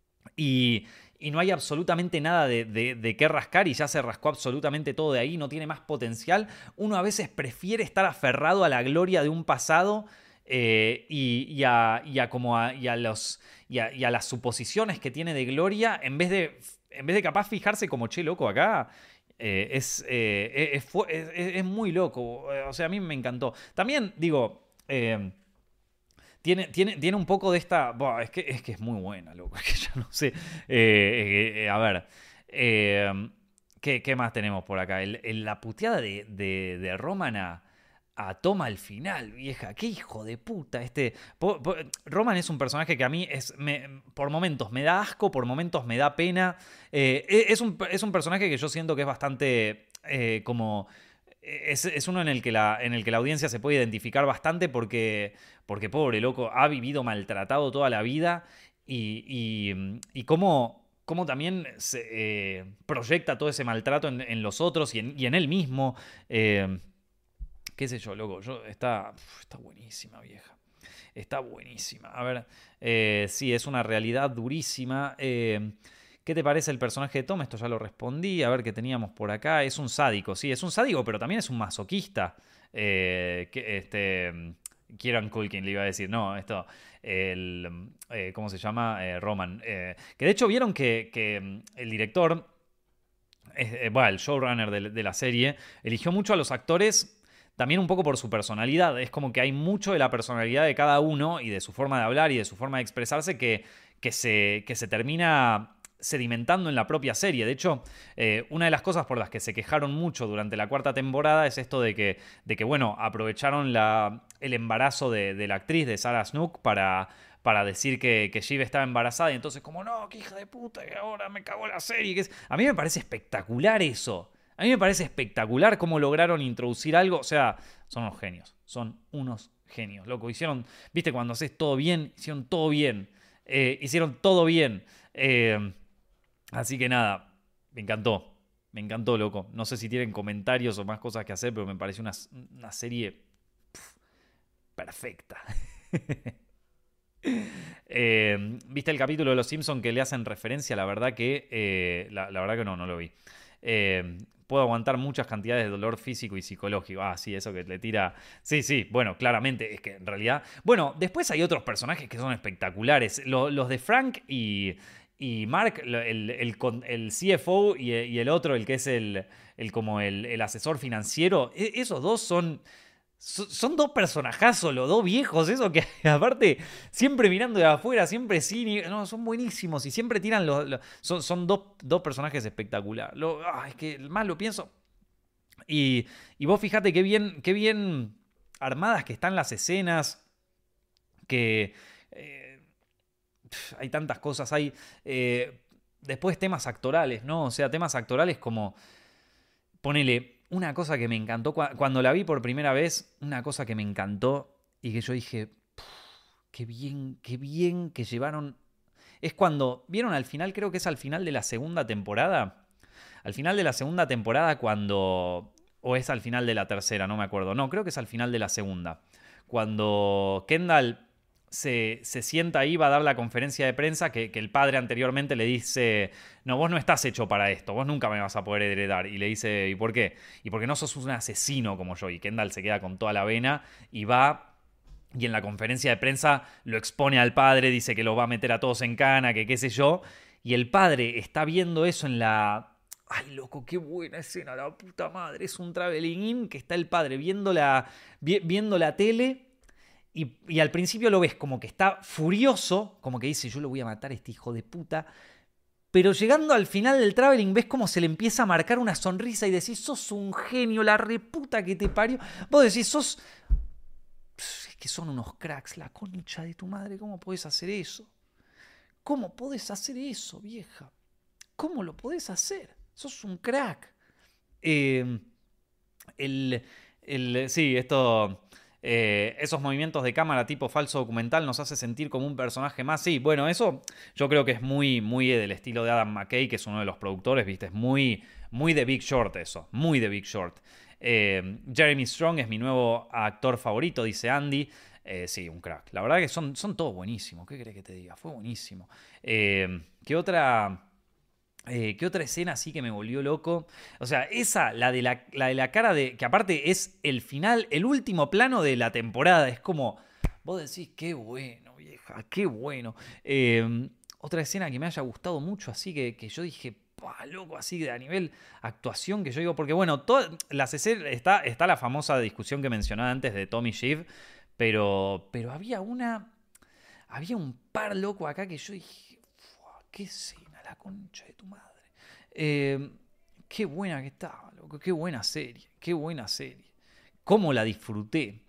y, y no hay absolutamente nada de, de, de qué rascar y ya se rascó absolutamente todo de ahí, no tiene más potencial, uno a veces prefiere estar aferrado a la gloria de un pasado eh, y, y, a, y, a como a, y, a los, y, a, y a las suposiciones que tiene de gloria en vez de... En vez de capaz fijarse como, che, loco, acá eh, es, eh, es, es, es, es muy loco. O sea, a mí me encantó. También, digo, eh, tiene, tiene, tiene un poco de esta... Buah, es, que, es que es muy buena, loco. Es que ya no sé. Eh, eh, a ver. Eh, ¿qué, ¿Qué más tenemos por acá? El, el, la puteada de, de, de Roman a... a Tom al final, vieja. Qué hijo de puta. Este, po, po, Roman es un personaje que a mí es, me, por momentos me da asco, por momentos me da pena. Eh, es, un, es un personaje que yo siento que es bastante eh, como... Es, es uno en el, que la, en el que la audiencia se puede identificar bastante porque, porque pobre loco, ha vivido maltratado toda la vida y, y, y cómo... cómo también se eh, proyecta todo ese maltrato en, en los otros y en, y en él mismo. Eh, qué sé yo, loco, yo, está, está buenísima, vieja. Está buenísima. A ver, eh, sí, es una realidad durísima. Eh, ¿Qué te parece el personaje de Tom? Esto ya lo respondí. A ver qué teníamos por acá. Es un sádico, sí, es un sádico, pero también es un masoquista. Eh, que, este, Kieran Culkin le iba a decir, no, esto, el, eh, ¿cómo se llama? Eh, Roman. Eh, que de hecho vieron que, que el director, eh, bueno, el showrunner de, de la serie, eligió mucho a los actores... También un poco por su personalidad. Es como que hay mucho de la personalidad de cada uno y de su forma de hablar y de su forma de expresarse que, que, se, que se termina sedimentando en la propia serie. De hecho, eh, una de las cosas por las que se quejaron mucho durante la cuarta temporada es esto de que, de que bueno, aprovecharon la, el embarazo de, de la actriz, de Sarah Snook, para, para decir que, que Shiv estaba embarazada. Y entonces como, no, qué hija de puta, que ahora me cagó la serie. Que es... A mí me parece espectacular eso. A mí me parece espectacular cómo lograron introducir algo. O sea, son unos genios. Son unos genios, loco. Hicieron, viste, cuando haces todo bien, hicieron todo bien. Eh, hicieron todo bien. Eh, así que nada, me encantó. Me encantó, loco. No sé si tienen comentarios o más cosas que hacer, pero me parece una, una serie pf, perfecta. eh, ¿Viste el capítulo de Los Simpsons que le hacen referencia? La verdad que, eh, la, la verdad que no, no lo vi. Eh, puedo aguantar muchas cantidades de dolor físico y psicológico. Ah, sí, eso que le tira... Sí, sí, bueno, claramente, es que en realidad... Bueno, después hay otros personajes que son espectaculares. Los, los de Frank y, y Mark, el, el, el, el C F O y, y el otro, el que es el, el como el, el asesor financiero, esos dos son... Son dos personajazos, los dos viejos, eso que aparte siempre mirando de afuera, siempre cine, no, son buenísimos y siempre tiran los... los son son dos, dos personajes espectaculares. Lo, ah, es que más lo pienso. Y, y vos fíjate qué bien, qué bien armadas que están las escenas, que eh, hay tantas cosas, hay eh, después temas actorales, ¿no? O sea, temas actorales como, ponele... Una cosa que me encantó, cuando la vi por primera vez, una cosa que me encantó y que yo dije, qué bien, qué bien que llevaron... Es cuando, ¿vieron al final? Creo que es al final de la segunda temporada. Al final de la segunda temporada cuando... O es al final de la tercera, no me acuerdo. No, creo que es al final de la segunda. Cuando Kendall se, se sienta ahí, va a dar la conferencia de prensa que, que el padre anteriormente le dice, no, vos no estás hecho para esto, vos nunca me vas a poder heredar. Y le dice, ¿y por qué? Y porque no sos un asesino como yo. Y Kendall se queda con toda la vena y va... Y en la conferencia de prensa lo expone al padre, dice que lo va a meter a todos en cana, que qué sé yo. Y el padre está viendo eso en la... Ay, loco, qué buena escena, la puta madre. Es un traveling in que está el padre viendo la, vi, viendo la tele y, y al principio lo ves como que está furioso, como que dice, yo lo voy a matar a este hijo de puta. Pero llegando al final del traveling ves como se le empieza a marcar una sonrisa y decís, sos un genio, la reputa que te parió. Vos decís, sos... Es que son unos cracks, la concha de tu madre, ¿cómo podés hacer eso? ¿Cómo podés hacer eso, vieja? ¿Cómo lo podés hacer? Sos un crack. Eh, el, el, sí, esto... Eh, esos movimientos de cámara tipo falso documental nos hace sentir como un personaje más. Sí, bueno, eso yo creo que es muy, muy del estilo de Adam McKay, que es uno de los productores, ¿viste? Es muy, muy de Big Short eso, muy de Big Short. Eh, Jeremy Strong es mi nuevo actor favorito, dice Andy. Eh, sí, un crack. La verdad que son, son todos buenísimos. ¿Qué querés que te diga? Fue buenísimo. Eh, ¿Qué otra... Eh, ¿Qué otra escena así que me volvió loco? O sea, esa, la de la, la de la cara de... Que aparte es el final, el último plano de la temporada. Es como... Vos decís, qué bueno, vieja, qué bueno. Eh, otra escena que me haya gustado mucho, así que, que yo dije... Pah, loco, así de a nivel actuación que yo digo... Porque bueno, todas las escenas... Está, está la famosa discusión que mencionaba antes de Tommy Shiv. Pero, pero había una... Había un par, loco, acá que yo dije... ¿Qué escena? La concha de tu madre. Eh, qué buena que estaba, loco. Qué buena serie. Qué buena serie. Cómo la disfruté.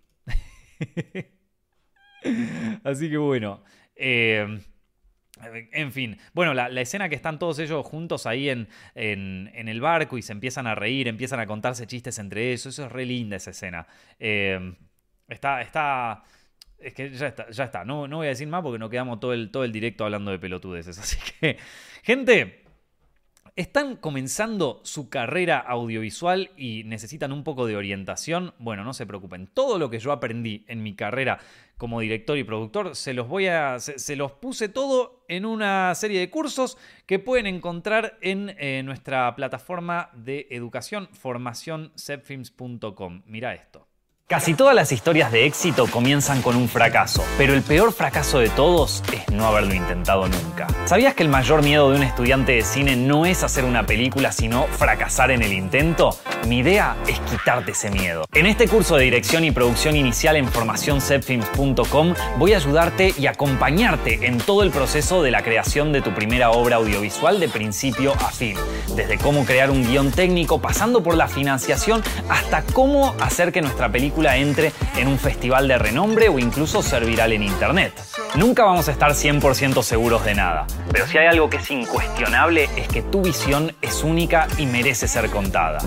Así que bueno. Eh, en fin. Bueno, la, la escena que están todos ellos juntos ahí en, en, en el barco y se empiezan a reír, empiezan a contarse chistes entre ellos. Eso es re linda esa escena. Eh, está... está Es que ya está, ya está. No, no voy a decir más porque nos quedamos todo el, todo el directo hablando de pelotudeces. Así que, gente, ¿están comenzando su carrera audiovisual y necesitan un poco de orientación? Bueno, no se preocupen. Todo lo que yo aprendí en mi carrera como director y productor, se los voy a. Se, se los puse todo en una serie de cursos que pueden encontrar en eh, nuestra plataforma de educación, formación zepfilms punto com. Mirá esto. Casi todas las historias de éxito comienzan con un fracaso, pero el peor fracaso de todos es no haberlo intentado nunca. ¿Sabías que el mayor miedo de un estudiante de cine no es hacer una película, sino fracasar en el intento? Mi idea es quitarte ese miedo. En este curso de dirección y producción inicial en formación zepfilms punto com voy a ayudarte y acompañarte en todo el proceso de la creación de tu primera obra audiovisual de principio a fin. Desde cómo crear un guión técnico, pasando por la financiación, hasta cómo hacer que nuestra película entre en un festival de renombre o incluso ser viral en internet. Nunca vamos a estar cien por ciento seguros de nada, pero si hay algo que es incuestionable es que tu visión es única y merece ser contada.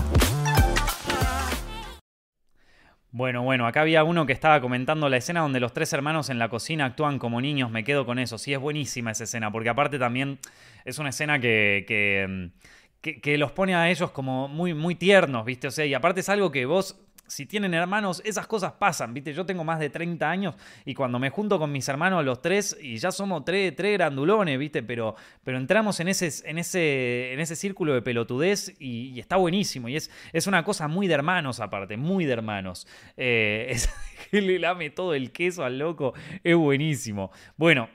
Bueno, bueno, acá había uno que estaba comentando la escena donde los tres hermanos en la cocina actúan como niños. Me quedo con eso. Sí, es buenísima esa escena, porque aparte también es una escena que... que Que, que los pone a ellos como muy, muy tiernos, ¿viste? O sea, y aparte es algo que vos, si tienen hermanos, esas cosas pasan, ¿viste? Yo tengo más de treinta años y cuando me junto con mis hermanos los tres, y ya somos tres, tres grandulones, ¿viste? Pero, pero entramos en ese, en, ese, en ese círculo de pelotudez y, y está buenísimo. Y es, es una cosa muy de hermanos aparte, muy de hermanos. Eh, es, que le lame todo el queso al loco, es buenísimo. Bueno...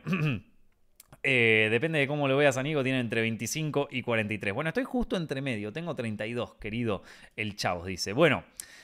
Eh, depende de cómo lo veas a Nico, tiene entre veinticinco y cuarenta y tres. Bueno, estoy justo entre medio, tengo treinta y dos, querido el Chaos, dice. Bueno,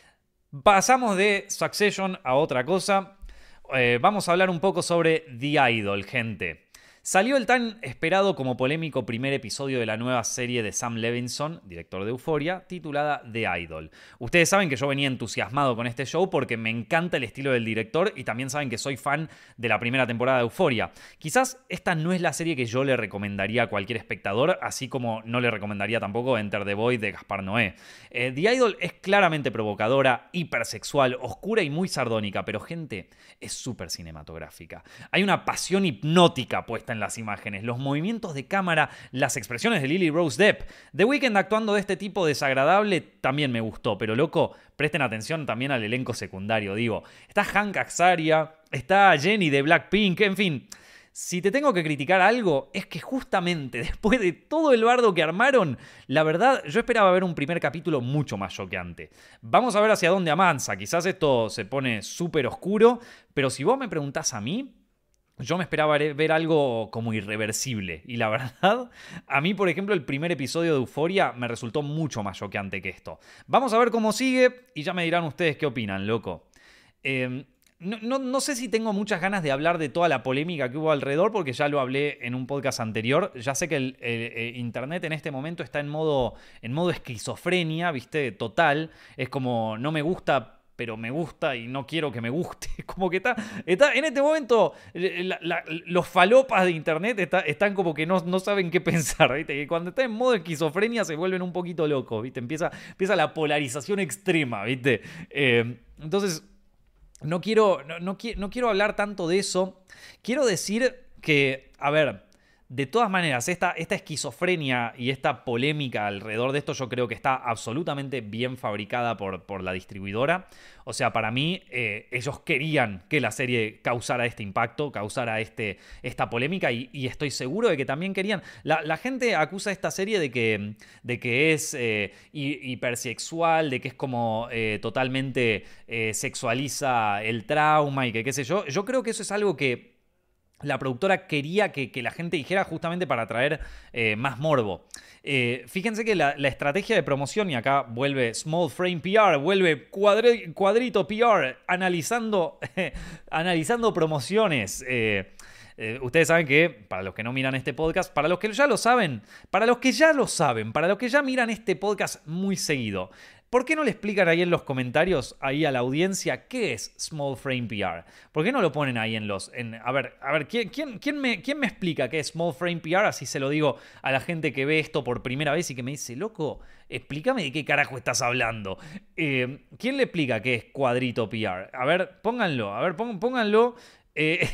pasamos de Succession a otra cosa. Eh, vamos a hablar un poco sobre The Idol, gente. Salió el tan esperado como polémico primer episodio de la nueva serie de Sam Levinson, director de Euphoria, titulada The Idol. Ustedes saben que yo venía entusiasmado con este show porque me encanta el estilo del director y también saben que soy fan de la primera temporada de Euphoria. Quizás esta no es la serie que yo le recomendaría a cualquier espectador, así como no le recomendaría tampoco Enter the Void de Gaspar Noé. Eh, The Idol es claramente provocadora, hipersexual, oscura y muy sardónica, pero gente, es súper cinematográfica. Hay una pasión hipnótica puesta en las imágenes, los movimientos de cámara, las expresiones de Lily Rose Depp. The Weeknd actuando de este tipo desagradable también me gustó, pero loco, presten atención también al elenco secundario, digo. Está Hank Azaria, está Jennie de Blackpink, en fin. Si te tengo que criticar algo, es que justamente después de todo el bardo que armaron, la verdad, yo esperaba ver un primer capítulo mucho más choqueante. Vamos a ver hacia dónde avanza, quizás esto se pone súper oscuro, pero si vos me preguntás a mí, yo me esperaba ver algo como irreversible. Y la verdad, a mí, por ejemplo, el primer episodio de Euphoria me resultó mucho más choqueante que esto. Vamos a ver cómo sigue y ya me dirán ustedes qué opinan, loco. Eh, no, no, no sé si tengo muchas ganas de hablar de toda la polémica que hubo alrededor, porque ya lo hablé en un podcast anterior. Ya sé que el, el, el internet en este momento está en modo, en modo esquizofrenia, ¿viste? Total. Es como, no me gusta... pero me gusta y no quiero que me guste. Como que está, está en este momento, la, la, los falopas de internet está, están como que no, no saben qué pensar, ¿viste? Que cuando está en modo esquizofrenia se vuelven un poquito locos, ¿viste? Empieza, empieza la polarización extrema, ¿viste? Eh, entonces, no quiero, no, no, no quiero hablar tanto de eso. Quiero decir que, a ver... De todas maneras, esta, esta esquizofrenia y esta polémica alrededor de esto yo creo que está absolutamente bien fabricada por, por la distribuidora. O sea, para mí, eh, ellos querían que la serie causara este impacto, causara este, esta polémica y, y estoy seguro de que también querían. La, la gente acusa a esta serie de que, de que es eh, hipersexual, de que es como eh, totalmente eh, sexualiza el trauma y que qué sé yo. Yo creo que eso es algo que la productora quería que, que la gente dijera justamente para atraer eh, más morbo. Eh, fíjense que la, la estrategia de promoción, y acá vuelve Small Frame P R, vuelve cuadri, Cuadrito P R, analizando, analizando promociones. Eh, eh, ustedes saben que, para los que no miran este podcast, para los que ya lo saben, para los que ya lo saben, para los que ya miran este podcast muy seguido, ¿por qué no le explican ahí en los comentarios, ahí a la audiencia, qué es Small Frame P R? ¿Por qué no lo ponen ahí en los... En, a ver, a ver ¿quién, quién, quién, me, ¿quién me explica qué es Small Frame P R? Así se lo digo a la gente que ve esto por primera vez y que me dice, loco, explícame de qué carajo estás hablando. Eh, ¿Quién le explica qué es Cuadrito P R? A ver, pónganlo, a ver, pónganlo. Eh,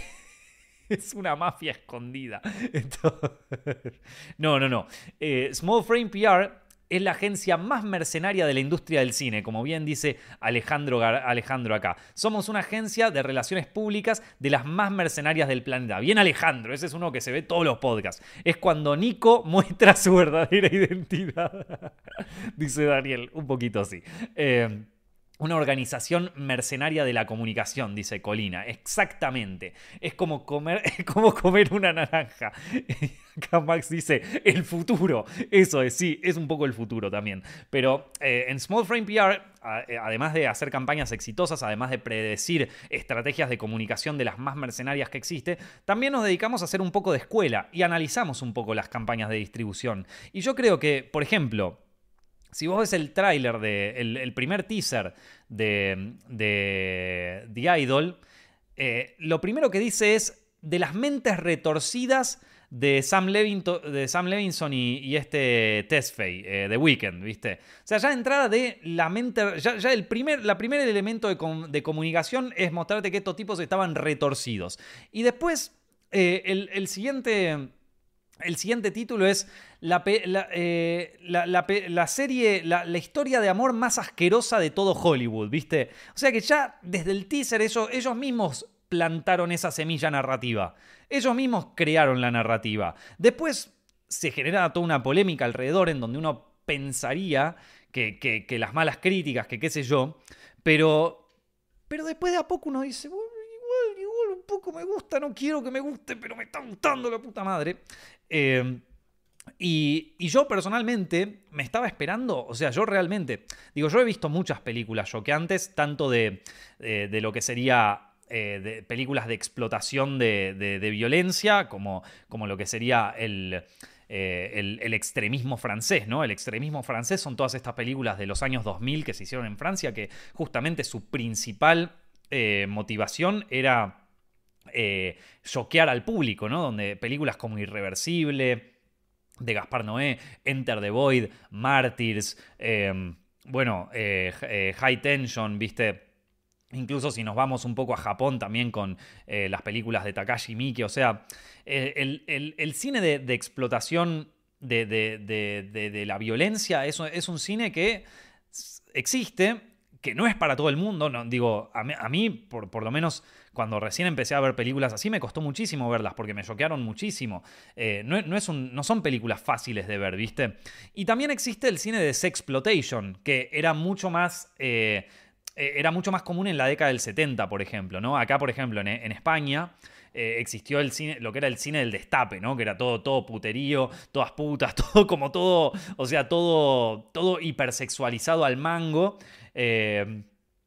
es una mafia escondida. Entonces, no, no, no. Eh, Small Frame P R... es la agencia más mercenaria de la industria del cine, como bien dice Alejandro, Alejandro acá. Somos una agencia de relaciones públicas de las más mercenarias del planeta. Bien, Alejandro, ese es uno que se ve todos los podcasts. Es cuando Nico muestra su verdadera identidad. Dice Daniel, un poquito así. Eh... Una organización mercenaria de la comunicación, dice Colina. Exactamente. Es como comer, es como comer una naranja. Acá Max dice, el futuro. Eso es, sí, es un poco el futuro también. Pero eh, en Small Frame P R, a, además de hacer campañas exitosas, además de predecir estrategias de comunicación de las más mercenarias que existe, también nos dedicamos a hacer un poco de escuela y analizamos un poco las campañas de distribución. Y yo creo que, por ejemplo, si vos ves el tráiler, de, el, el primer teaser de, de The Idol, eh, lo primero que dice es de las mentes retorcidas de Sam, Levinto, de Sam Levinson y, y este Tesfaye, eh, The Weeknd, ¿viste? O sea, ya de entrada de la mente, ya, ya el primer, la primer elemento de, com, de comunicación es mostrarte que estos tipos estaban retorcidos. Y después, eh, el, el siguiente... El siguiente título es la, la, eh, la, la, la serie, la, la historia de amor más asquerosa de todo Hollywood, ¿viste? O sea que ya desde el teaser ellos, ellos mismos plantaron esa semilla narrativa. Ellos mismos crearon la narrativa. Después se genera toda una polémica alrededor en donde uno pensaría que, que, que las malas críticas, que qué sé yo, pero, pero después de a poco uno dice... Igual, igual un poco me gusta, no quiero que me guste, pero me está gustando la puta madre. Eh, y, y yo personalmente me estaba esperando, o sea, yo realmente, digo, yo he visto muchas películas choqueantes, tanto de, de, de lo que sería... Eh, de películas de explotación de, de, de violencia, como, como lo que sería el... Eh, el, el extremismo francés, ¿no? El extremismo francés son todas estas películas de los años dos mil que se hicieron en Francia, que justamente su principal eh, motivación era eh, choquear al público, ¿no? Donde películas como Irreversible, de Gaspar Noé, Enter the Void, Martyrs, eh, bueno, eh, eh, High Tension, ¿viste? Incluso si nos vamos un poco a Japón también con eh, las películas de Takashi Miike. O sea, el, el, el cine de, de explotación de, de, de, de, de la violencia es, es un cine que existe, que no es para todo el mundo. No, digo, a mí, a mí por, por lo menos cuando recién empecé a ver películas así, me costó muchísimo verlas porque me choquearon muchísimo. Eh, no, no, es un, no son películas fáciles de ver, ¿viste? Y también existe el cine de sexploitation, que era mucho más... Eh, era mucho más común en la década del setenta, por ejemplo, ¿no? Acá, por ejemplo, en, en España eh, existió el cine, lo que era el cine del destape, ¿no? Que era todo, todo puterío, todas putas, todo como todo, o sea, todo, todo hipersexualizado al mango. Eh,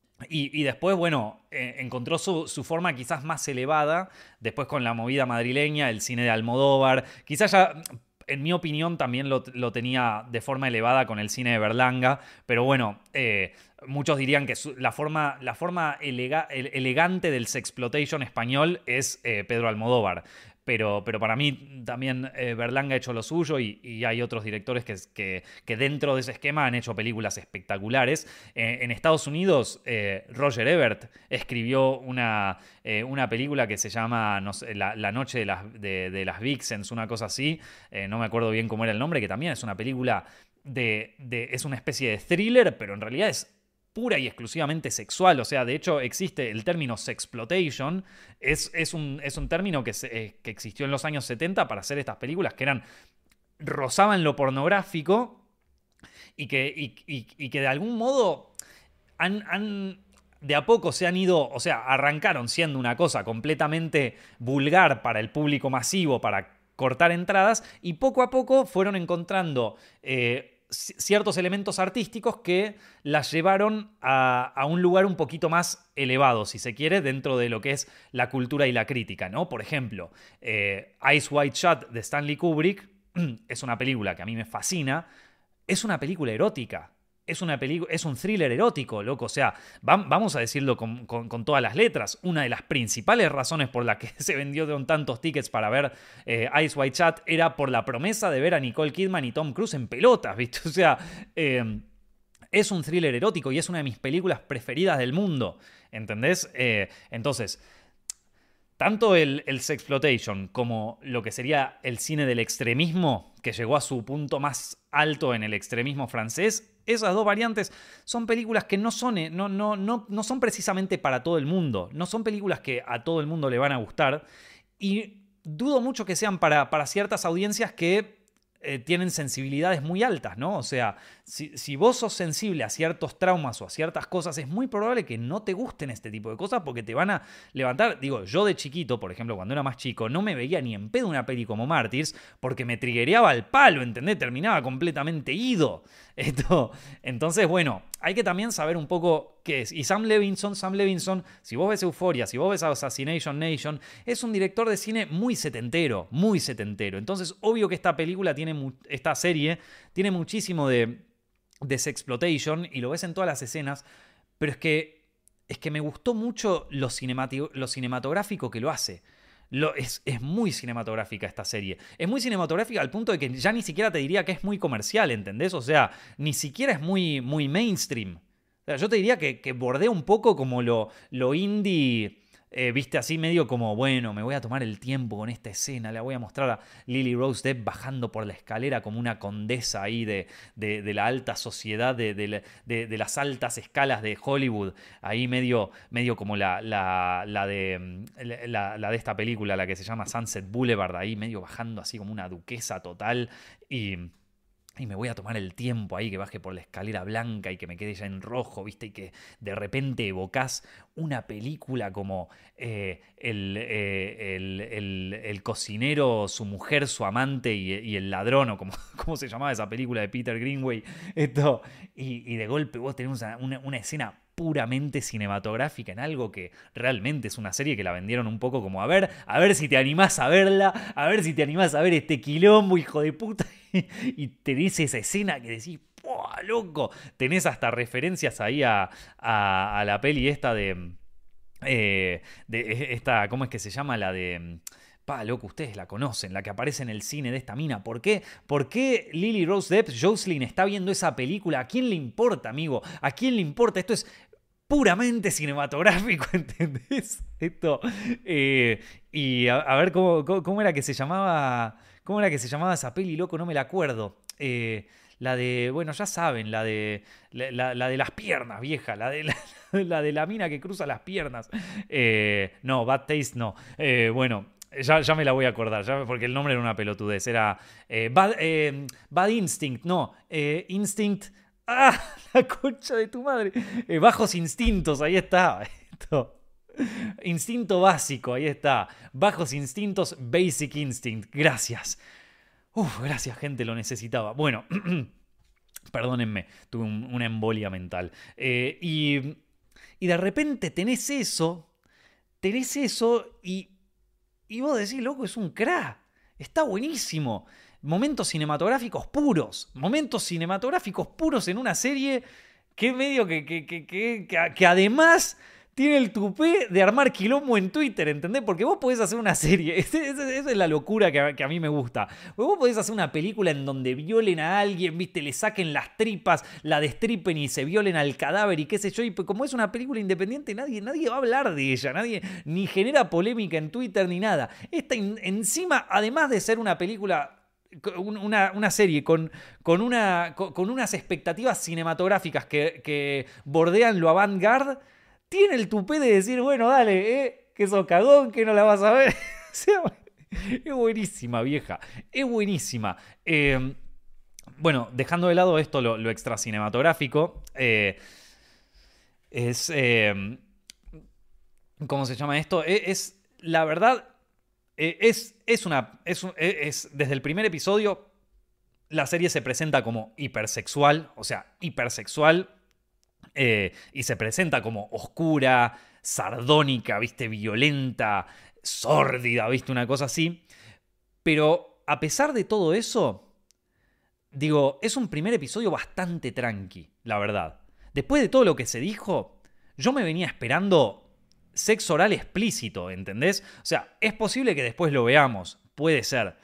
y, y después, bueno, eh, encontró su, su forma quizás más elevada, después con la movida madrileña, el cine de Almodóvar, quizás ya... En mi opinión también lo, lo tenía de forma elevada con el cine de Berlanga, pero bueno, eh, muchos dirían que su, la forma, la forma elega, ele, elegante del sexploitation español es eh, Pedro Almodóvar. Pero, pero para mí también eh, Berlanga ha hecho lo suyo y, y hay otros directores que, que, que dentro de ese esquema han hecho películas espectaculares. Eh, en Estados Unidos, eh, Roger Ebert escribió una, eh, una película que se llama no sé, la, la Noche de las, de, de las Vixens, una cosa así. Eh, no me acuerdo bien cómo era el nombre, que también es una película de, de... es una especie de thriller, pero en realidad es pura y exclusivamente sexual. O sea, de hecho existe el término sexploitation. Es, es, un, es un término que, se, eh, que existió en los años setenta para hacer estas películas que eran rozaban lo pornográfico y que, y, y, y que de algún modo han, han de a poco se han ido, o sea, arrancaron siendo una cosa completamente vulgar para el público masivo, para cortar entradas, y poco a poco fueron encontrando eh, ciertos elementos artísticos que las llevaron a, a un lugar un poquito más elevado, si se quiere, dentro de lo que es la cultura y la crítica, ¿no? Por ejemplo, eh, Eyes Wide Shut de Stanley Kubrick es una película que a mí me fascina. Es una película erótica. Es, una es un thriller erótico, loco. O sea, va vamos a decirlo con, con, con todas las letras. Una de las principales razones por la que se vendió de tantos tickets para ver eh, Eyes Wide Shut era por la promesa de ver a Nicole Kidman y Tom Cruise en pelotas, ¿viste? O sea, eh, es un thriller erótico y es una de mis películas preferidas del mundo, ¿entendés? Eh, entonces... Tanto el, el sexploitation como lo que sería el cine del extremismo, que llegó a su punto más alto en el extremismo francés, esas dos variantes son películas que no son, no, no, no, no son precisamente para todo el mundo. No son películas que a todo el mundo le van a gustar. Y dudo mucho que sean para, para ciertas audiencias que eh, tienen sensibilidades muy altas, ¿no? O sea, si, si vos sos sensible a ciertos traumas o a ciertas cosas, es muy probable que no te gusten este tipo de cosas porque te van a levantar. Digo, yo de chiquito, por ejemplo, cuando era más chico, no me veía ni en pedo una peli como Mártires porque me triguereaba al palo, ¿entendés? Terminaba completamente ido. Esto, entonces, bueno, hay que también saber un poco qué es. Y Sam Levinson, Sam Levinson, si vos ves Euphoria, si vos ves Assassination Nation, es un director de cine muy setentero, muy setentero. Entonces, obvio que esta película tiene, esta serie, tiene muchísimo de, de sexploitation y lo ves en todas las escenas, pero es que, es que me gustó mucho lo, lo cinematográfico que lo hace. Lo, es, es muy cinematográfica esta serie. Es muy cinematográfica al punto de que ya ni siquiera te diría que es muy comercial, ¿entendés? O sea, ni siquiera es muy, muy mainstream. O sea, yo te diría que, que bordea un poco como lo, lo indie, eh, viste, así medio como, bueno, me voy a tomar el tiempo con esta escena, le voy a mostrar a Lily Rose Depp bajando por la escalera como una condesa ahí de, de, de la alta sociedad, de, de, de, de las altas escalas de Hollywood, ahí medio, medio como la, la, la, de, la, la de esta película, la que se llama Sunset Boulevard, ahí medio bajando así como una duquesa total y... Y me voy a tomar el tiempo ahí que baje por la escalera blanca y que me quede ya en rojo, ¿viste? Y que de repente evocás una película como eh, el, eh, el, el, el cocinero, su mujer, su amante y, y el ladrón, o como, ¿cómo se llamaba esa película de Peter Greenaway? Esto, y, y de golpe vos tenés una, una, una escena puramente cinematográfica en algo que realmente es una serie que la vendieron un poco como a ver, a ver si te animás a verla, a ver si te animás a ver este quilombo, hijo de puta. Y tenés esa escena que decís, ¡pua, loco! Tenés hasta referencias ahí a, a, a la peli esta de, eh, de esta, ¿cómo es que se llama? La de... Pa, loco, ustedes la conocen, la que aparece en el cine de esta mina. ¿Por qué? ¿Por qué Lily Rose Depp, Jocelyn, está viendo esa película? ¿A quién le importa, amigo? ¿A quién le importa? Esto es puramente cinematográfico, ¿entendés? Esto. Eh, y a, a ver, ¿cómo, cómo, ¿cómo era que se llamaba? ¿Cómo era que se llamaba esa peli, loco? No me la acuerdo. Eh, la de, bueno, ya saben, la de la, la, la de las piernas, vieja. La de la, la de la mina que cruza las piernas. Eh, no, Bad Taste no. Eh, bueno, ya, ya me la voy a acordar, ya, porque el nombre era una pelotudez. Era eh, Bad, eh, Bad Instinct, no. Eh, Instinct... ¡Ah! La concha de tu madre. Eh, bajos instintos, ahí está. Esto. Instinto básico, ahí está. Bajos instintos, Basic Instinct. Gracias. Uf, gracias, gente, lo necesitaba. Bueno, perdónenme, tuve un, una embolia mental. Eh, y, y de repente tenés eso, tenés eso y, y vos decís, loco, es un crack. Está buenísimo. Momentos cinematográficos puros. Momentos cinematográficos puros en una serie que medio que, que, que, que, que además tiene el tupé de armar quilombo en Twitter, ¿entendés? Porque vos podés hacer una serie, esa es la locura que a, que a mí me gusta. Vos podés hacer una película en donde violen a alguien, ¿viste? Le saquen las tripas, la destripen y se violen al cadáver y qué sé yo. Y como es una película independiente, nadie, nadie va a hablar de ella, nadie ni genera polémica en Twitter ni nada. Esta en, encima, además de ser una película... Una, una serie con, con, una, con, con unas expectativas cinematográficas que, que bordean lo avant-garde, tiene el tupé de decir, bueno, dale, ¿eh? Que sos cagón, que no la vas a ver. O sea, es buenísima, vieja. Es buenísima. Eh, bueno, dejando de lado esto, lo, lo extra cinematográfico, eh, es... Eh, ¿cómo se llama esto? Es, es la verdad... Es, es una. Es, es, desde el primer episodio, la serie se presenta como hipersexual, o sea, hipersexual, eh, y se presenta como oscura, sardónica, ¿viste? Violenta, sórdida, ¿viste? Una cosa así. Pero a pesar de todo eso, digo, es un primer episodio bastante tranqui, la verdad. Después de todo lo que se dijo, yo me venía esperando sexo oral explícito, ¿entendés? O sea, es posible que después lo veamos, puede ser.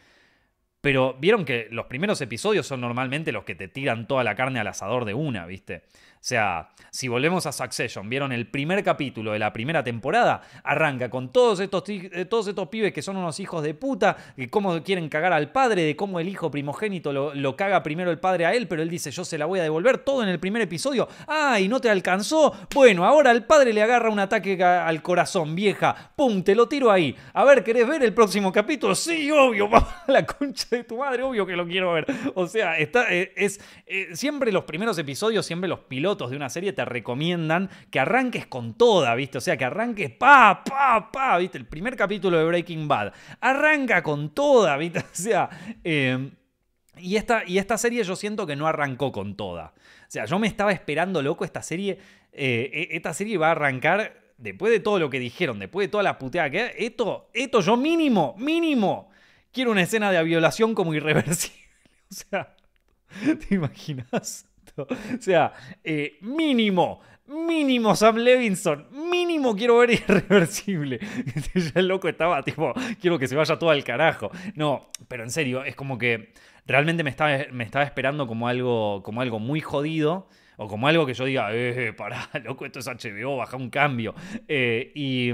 Pero vieron que los primeros episodios son normalmente los que te tiran toda la carne al asador de una, ¿viste? O sea, si volvemos a Succession, vieron el primer capítulo de la primera temporada, arranca con todos estos, todos estos pibes que son unos hijos de puta, de cómo quieren cagar al padre, de cómo el hijo primogénito lo, lo caga primero el padre a él, pero él dice yo se la voy a devolver, todo en el primer episodio. Ah, ¿y no te alcanzó? Bueno, ahora al padre le agarra un ataque al corazón, vieja. Pum, te lo tiro ahí. A ver, ¿querés ver el próximo capítulo? Sí, obvio, papá, la concha de tu madre, obvio que lo quiero ver. O sea, está, es, es eh, siempre los primeros episodios, siempre los pilotos de una serie te recomiendan que arranques con toda, ¿viste? O sea, que arranques pa, pa, pa, ¿viste? El primer capítulo de Breaking Bad arranca con toda, ¿viste? O sea, eh, y, esta, y esta serie yo siento que no arrancó con toda. O sea, yo me estaba esperando, loco, esta serie, eh, esta serie va a arrancar después de todo lo que dijeron, después de toda la puteada que esto, esto yo mínimo, mínimo, quiero una escena de violación como irreversible. O sea, ¿te imaginas? O sea, eh, mínimo, mínimo Sam Levinson, mínimo quiero ver Irreversible. Ya el loco estaba tipo, quiero que se vaya todo al carajo. No, pero en serio, es como que realmente me estaba, me estaba esperando como algo, como algo muy jodido. O como algo que yo diga, eh, pará, loco, esto es H B O, baja un cambio. Eh, y,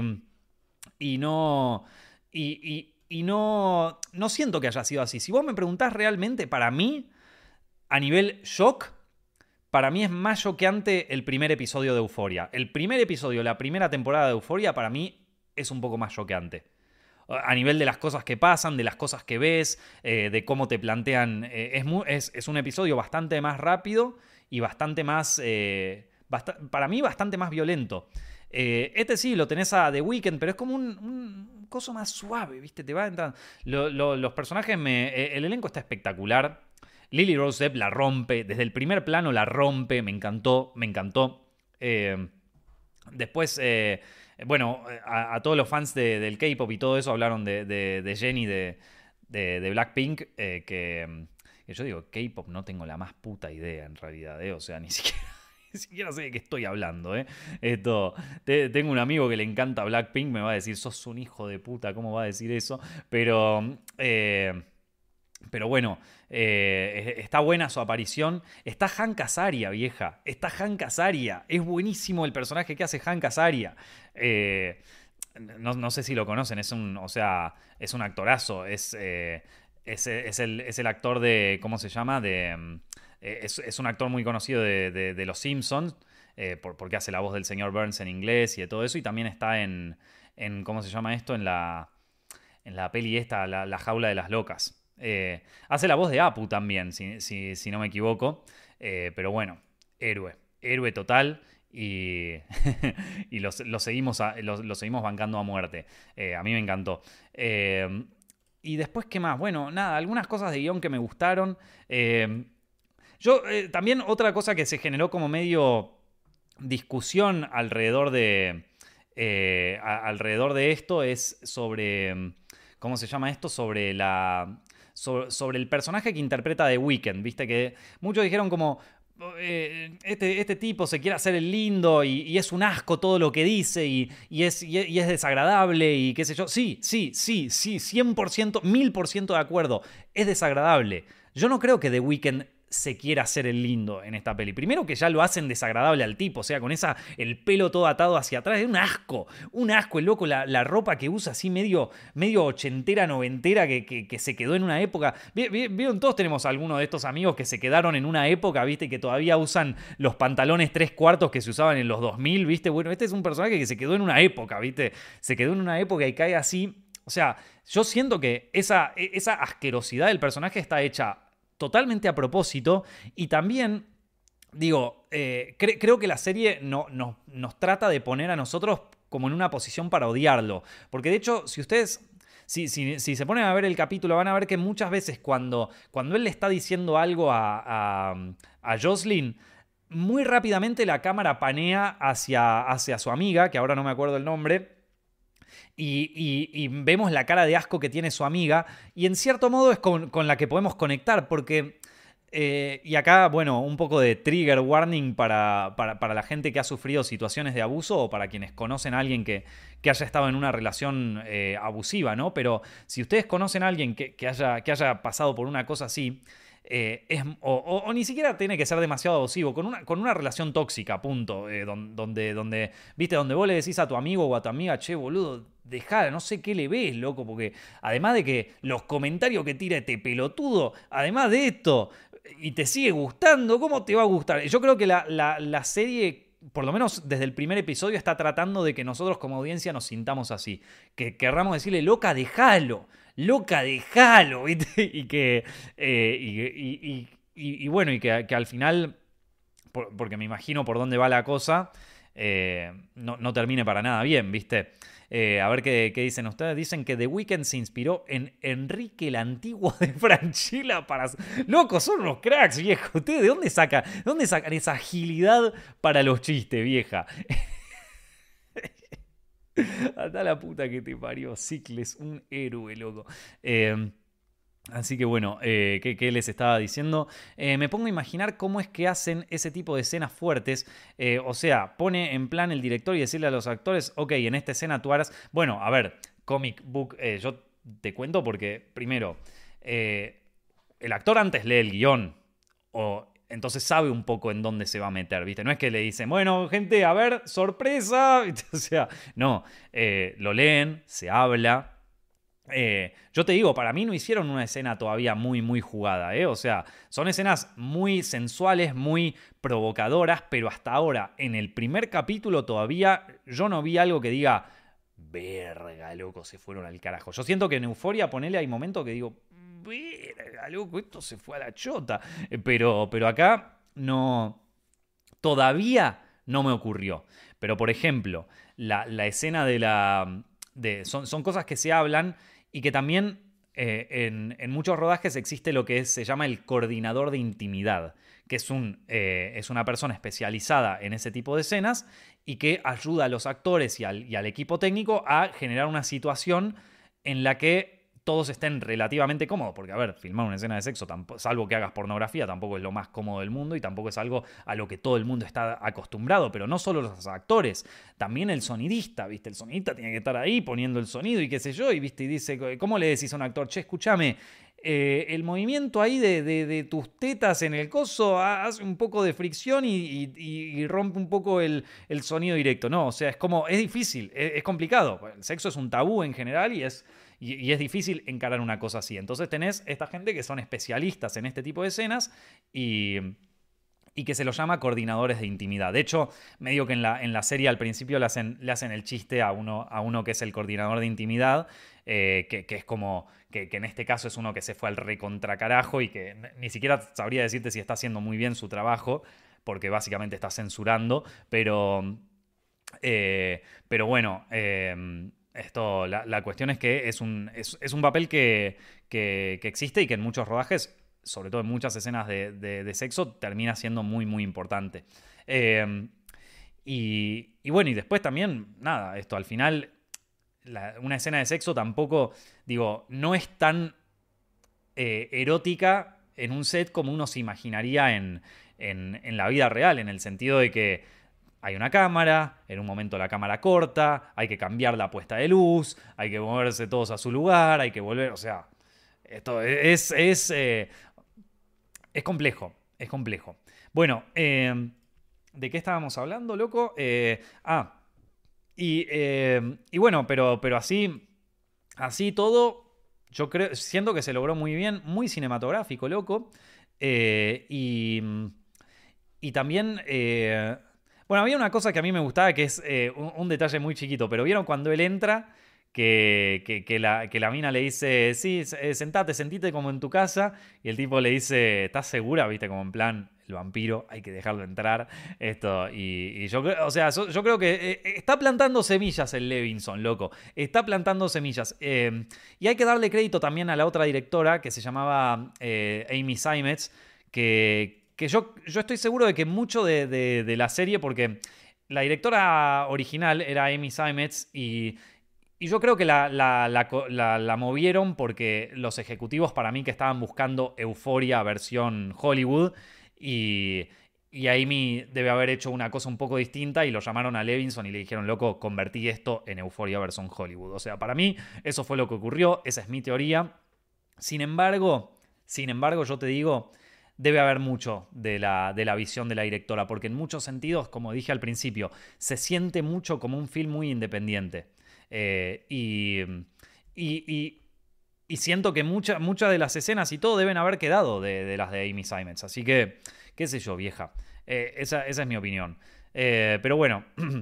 y no... Y, y, y no, no siento que haya sido así. Si vos me preguntás realmente, para mí, a nivel shock, para mí es más choqueante el primer episodio de Euphoria. El primer episodio, la primera temporada de Euphoria, para mí es un poco más choqueante. A nivel de las cosas que pasan, de las cosas que ves, eh, de cómo te plantean... Eh, es, muy, es, es un episodio bastante más rápido y bastante más... Eh, bast- para mí, bastante más violento. Eh, este sí, lo tenés a The Weeknd, pero es como un, un coso más suave, ¿viste? Te va entrando... Lo, lo, los personajes... Me, eh, el elenco está espectacular. Lily Rose Depp la rompe. Desde el primer plano la rompe. Me encantó, me encantó. Eh, después... Eh, Bueno, a, a todos los fans de, del K-pop y todo eso hablaron de, de, de Jennie de, de, de Blackpink, eh, que, que yo digo, K-pop no tengo la más puta idea en realidad, eh, o sea, ni siquiera, ni siquiera sé de qué estoy hablando. Eh. Esto, te, tengo un amigo que le encanta Blackpink, me va a decir, sos un hijo de puta, ¿cómo va a decir eso? Pero... Eh, Pero bueno, eh, está buena su aparición. Está Hank Azaria, vieja. Está Hank Azaria. Es buenísimo el personaje que hace Hank Azaria. Eh, no, no sé si lo conocen. Es un, o sea, es un actorazo. Es, eh, es, es, el, es el actor de... ¿Cómo se llama? De, eh, es, es un actor muy conocido de, de, de Los Simpsons. Eh, por, porque hace la voz del señor Burns en inglés y de todo eso. Y también está en... en ¿cómo se llama esto? En la, en la peli esta, la, la jaula de las locas. Eh, hace la voz de Apu también, si, si, si no me equivoco. Eh, pero bueno, héroe. Héroe total. Y, y lo, lo, seguimos a, lo, lo seguimos bancando a muerte. Eh, a mí me encantó. Eh, y después, ¿qué más? Bueno, nada, algunas cosas de guión que me gustaron. Eh, yo, eh, también otra cosa que se generó como medio discusión alrededor de, eh, a, alrededor de esto es sobre... ¿Cómo se llama esto? Sobre la... Sobre, sobre el personaje que interpreta The Weeknd, ¿viste? Que muchos dijeron como, eh, este, este tipo se quiere hacer el lindo y, y es un asco todo lo que dice y, y, es, y, y es desagradable y qué sé yo. Sí, sí, sí, sí, cien por ciento, mil por ciento de acuerdo. Es desagradable. Yo no creo que The Weeknd se quiera hacer el lindo en esta peli. Primero que ya lo hacen desagradable al tipo, o sea, con esa, el pelo todo atado hacia atrás, es un asco, un asco, el loco, la, la ropa que usa así medio, medio ochentera, noventera, que, que, que se quedó en una época. Vieron, todos tenemos algunos de estos amigos que se quedaron en una época, viste, que todavía usan los pantalones tres cuartos que se usaban en los dos mil, viste, bueno, este es un personaje que se quedó en una época, viste, se quedó en una época y cae así. O sea, yo siento que esa, esa asquerosidad del personaje está hecha totalmente a propósito y también, digo, eh, cre- creo que la serie no, no, nos trata de poner a nosotros como en una posición para odiarlo. Porque de hecho, si ustedes... Si, si, si se ponen a ver el capítulo, van a ver que muchas veces cuando, cuando él le está diciendo algo a, a, a Jocelyn, muy rápidamente la cámara panea hacia, hacia su amiga, que ahora no me acuerdo el nombre. Y, y, y vemos la cara de asco que tiene su amiga y en cierto modo es con, con la que podemos conectar porque, eh, y acá, bueno, un poco de trigger warning para, para, para la gente que ha sufrido situaciones de abuso o para quienes conocen a alguien que, que haya estado en una relación eh, abusiva, ¿no? Pero si ustedes conocen a alguien que, que, haya, que haya pasado por una cosa así, eh, es, o, o, o ni siquiera tiene que ser demasiado abusivo, con una, con una relación tóxica, punto, eh, don- donde, donde, viste, donde vos le decís a tu amigo o a tu amiga, che, boludo, dejala, no sé qué le ves, loco, porque además de que los comentarios que tira este pelotudo, además de esto, y te sigue gustando, ¿cómo te va a gustar? Yo creo que la, la, la serie, por lo menos desde el primer episodio, está tratando de que nosotros como audiencia nos sintamos así. Que querramos decirle, loca, déjalo, loca, déjalo, ¿viste? Y que, eh, y, y, y, y, y bueno, y que, que al final, por, porque me imagino por dónde va la cosa, eh, no, no termine para nada bien, ¿viste? Eh, a ver qué, qué dicen ustedes. Dicen que The Weeknd se inspiró en Enrique el Antiguo de Franchella para... Locos, son unos cracks, viejo. ¿Ustedes de dónde sacan, de dónde sacan esa agilidad para los chistes, vieja? Hasta la puta que te parió. Cicles, un héroe, loco. Eh, Así que bueno, eh, ¿qué, ¿qué les estaba diciendo? Eh, me pongo a imaginar cómo es que hacen ese tipo de escenas fuertes. Eh, o sea, pone en plan el director y decirle a los actores, ok, en esta escena tú harás... Bueno, a ver, comic book, eh, yo te cuento porque, primero, eh, el actor antes lee el guión. O entonces sabe un poco en dónde se va a meter, ¿viste? No es que le dicen, bueno, gente, a ver, sorpresa. O sea, no, eh, lo leen, se habla. Eh, yo te digo, para mí no hicieron una escena todavía muy, muy jugada, ¿eh? O sea, son escenas muy sensuales, muy provocadoras, pero hasta ahora, en el primer capítulo todavía, yo no vi algo que diga, verga, loco, se fueron al carajo. Yo siento que en Euforia, ponele, hay momentos que digo, verga, loco, esto se fue a la chota. Eh, Pero, pero acá no, todavía no me ocurrió. Pero, por ejemplo, la, la escena de la... De, son, son cosas que se hablan y que también eh, en, en muchos rodajes existe lo que es- se llama el coordinador de intimidad, que es, un, eh, es una persona especializada en ese tipo de escenas y que ayuda a los actores y al, y al equipo técnico a generar una situación en la que todos estén relativamente cómodos, porque a ver, filmar una escena de sexo, tampo- salvo que hagas pornografía, tampoco es lo más cómodo del mundo y tampoco es algo a lo que todo el mundo está acostumbrado, pero no solo los actores, también el sonidista, ¿viste? El sonidista tiene que estar ahí poniendo el sonido y qué sé yo, y ¿viste? Y dice, ¿cómo le decís a un actor? Che, escúchame, eh, el movimiento ahí de, de- de tus tetas en el coso ha- hace un poco de fricción y, y- y- y rompe un poco el, el sonido directo. No, o sea, es como, es difícil, es, es complicado. El sexo es un tabú en general y es, y, y es difícil encarar una cosa así. Entonces tenés esta gente que son especialistas en este tipo de escenas y y que se los llama coordinadores de intimidad. De hecho, medio que en la, en la serie al principio le hacen, le hacen el chiste a uno, a uno que es el coordinador de intimidad, eh, que, que es como, que, que en este caso es uno que se fue al recontracarajo y que ni siquiera sabría decirte si está haciendo muy bien su trabajo, porque básicamente está censurando, pero, eh, pero bueno, eh, esto, la, la cuestión es que es un, es, es un papel que, que, que existe y que en muchos rodajes, sobre todo en muchas escenas de, de- de sexo, termina siendo muy, muy importante. Eh, y, y bueno, y después también, nada, esto al final, la- una escena de sexo tampoco, digo, no es tan eh, erótica en un set como uno se imaginaría en, en, en la vida real, en el sentido de que hay una cámara, en un momento la cámara corta, hay que cambiar la puesta de luz, hay que moverse todos a su lugar, hay que volver, o sea, esto es, es, eh, es complejo, es complejo. Bueno, eh, ¿de qué estábamos hablando, loco? Eh, ah, y, eh, y bueno, pero, pero así, así todo, yo creo, siento que se logró muy bien, muy cinematográfico, loco. Eh, y, y también, eh, bueno, había una cosa que a mí me gustaba que es eh, un, un detalle muy chiquito, pero ¿vieron cuando él entra? Que, que- que la, que la mina le dice, sí, eh, sentate, sentite como en tu casa. Y el tipo le dice, ¿estás segura? Viste, como en plan, el vampiro, hay que dejarlo entrar. Esto, y, y yo creo, o sea, so- yo creo que eh, eh, está plantando semillas el Levinson, loco. Está plantando semillas. Eh, y hay que darle crédito también a la otra directora que se llamaba eh, Amy Seimetz, que, que yo, yo estoy seguro de que mucho de, de- de la serie, porque la directora original era Amy Seimetz y, y yo creo que la, la- la co- la- la movieron porque los ejecutivos para mí que estaban buscando Euphoria versión Hollywood y, y Amy debe haber hecho una cosa un poco distinta y lo llamaron a Levinson y le dijeron, loco, convertí esto en Euphoria versión Hollywood. O sea, para mí eso fue lo que ocurrió, esa es mi teoría. Sin embargo, Sin embargo, yo te digo, debe haber mucho de la, de la visión de la directora, porque en muchos sentidos, como dije al principio, se siente mucho como un film muy independiente. Eh, y, y, y, y siento que muchas muchas de las escenas y todo deben haber quedado de, de las de Amy Simons. Así que, qué sé yo, vieja. Eh, esa, esa es mi opinión. Eh, pero bueno...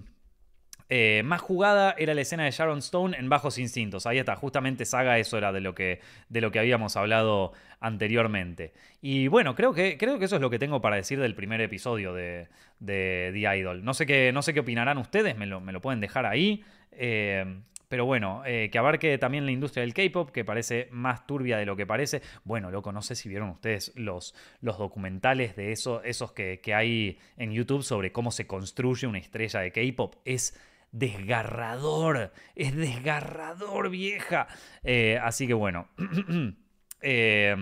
Eh, más jugada era la escena de Sharon Stone en Bajos Instintos. Ahí está, justamente Saga, eso era de lo que, de lo que habíamos hablado anteriormente. Y bueno, creo que, creo que eso es lo que tengo para decir del primer episodio de, de The Idol. No sé qué, no sé qué opinarán ustedes, me lo, me lo pueden dejar ahí. Eh, pero bueno, eh, que abarque también la industria del K-pop, que parece más turbia de lo que parece. Bueno, loco, no sé si vieron ustedes los, los documentales de eso, esos que, que hay en YouTube sobre cómo se construye una estrella de K-pop. Es desgarrador, es desgarrador, vieja. Eh, así que bueno, eh,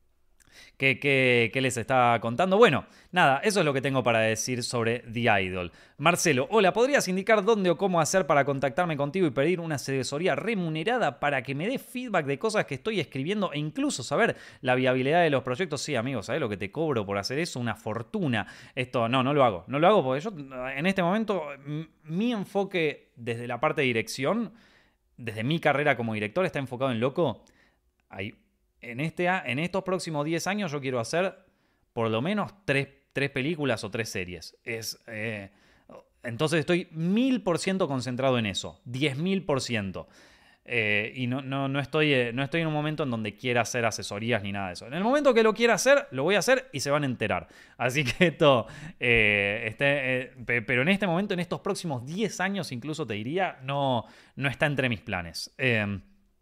¿qué, qué, qué les estaba contando? Bueno, nada, eso es lo que tengo para decir sobre The Idol. Marcelo, hola, ¿podrías indicar dónde o cómo hacer para contactarme contigo y pedir una asesoría remunerada para que me dé feedback de cosas que estoy escribiendo e incluso saber la viabilidad de los proyectos? Sí, amigos, ¿sabes lo que te cobro por hacer eso? Una fortuna. Esto, no, no lo hago. No lo hago porque yo, en este momento, mi enfoque desde la parte de dirección, desde mi carrera como director, está enfocado en loco. Hay, en, este, en estos próximos diez años yo quiero hacer por lo menos tres, tres películas o tres series. Es... Eh, Entonces estoy mil por ciento concentrado en eso, diez mil por ciento. Eh, y no, no, no, estoy, eh, no estoy en un momento en donde quiera hacer asesorías ni nada de eso. En el momento que lo quiera hacer, lo voy a hacer y se van a enterar. Así que esto, eh, este, eh, pero en este momento, en estos próximos diez años incluso te diría, no, no está entre mis planes. Eh,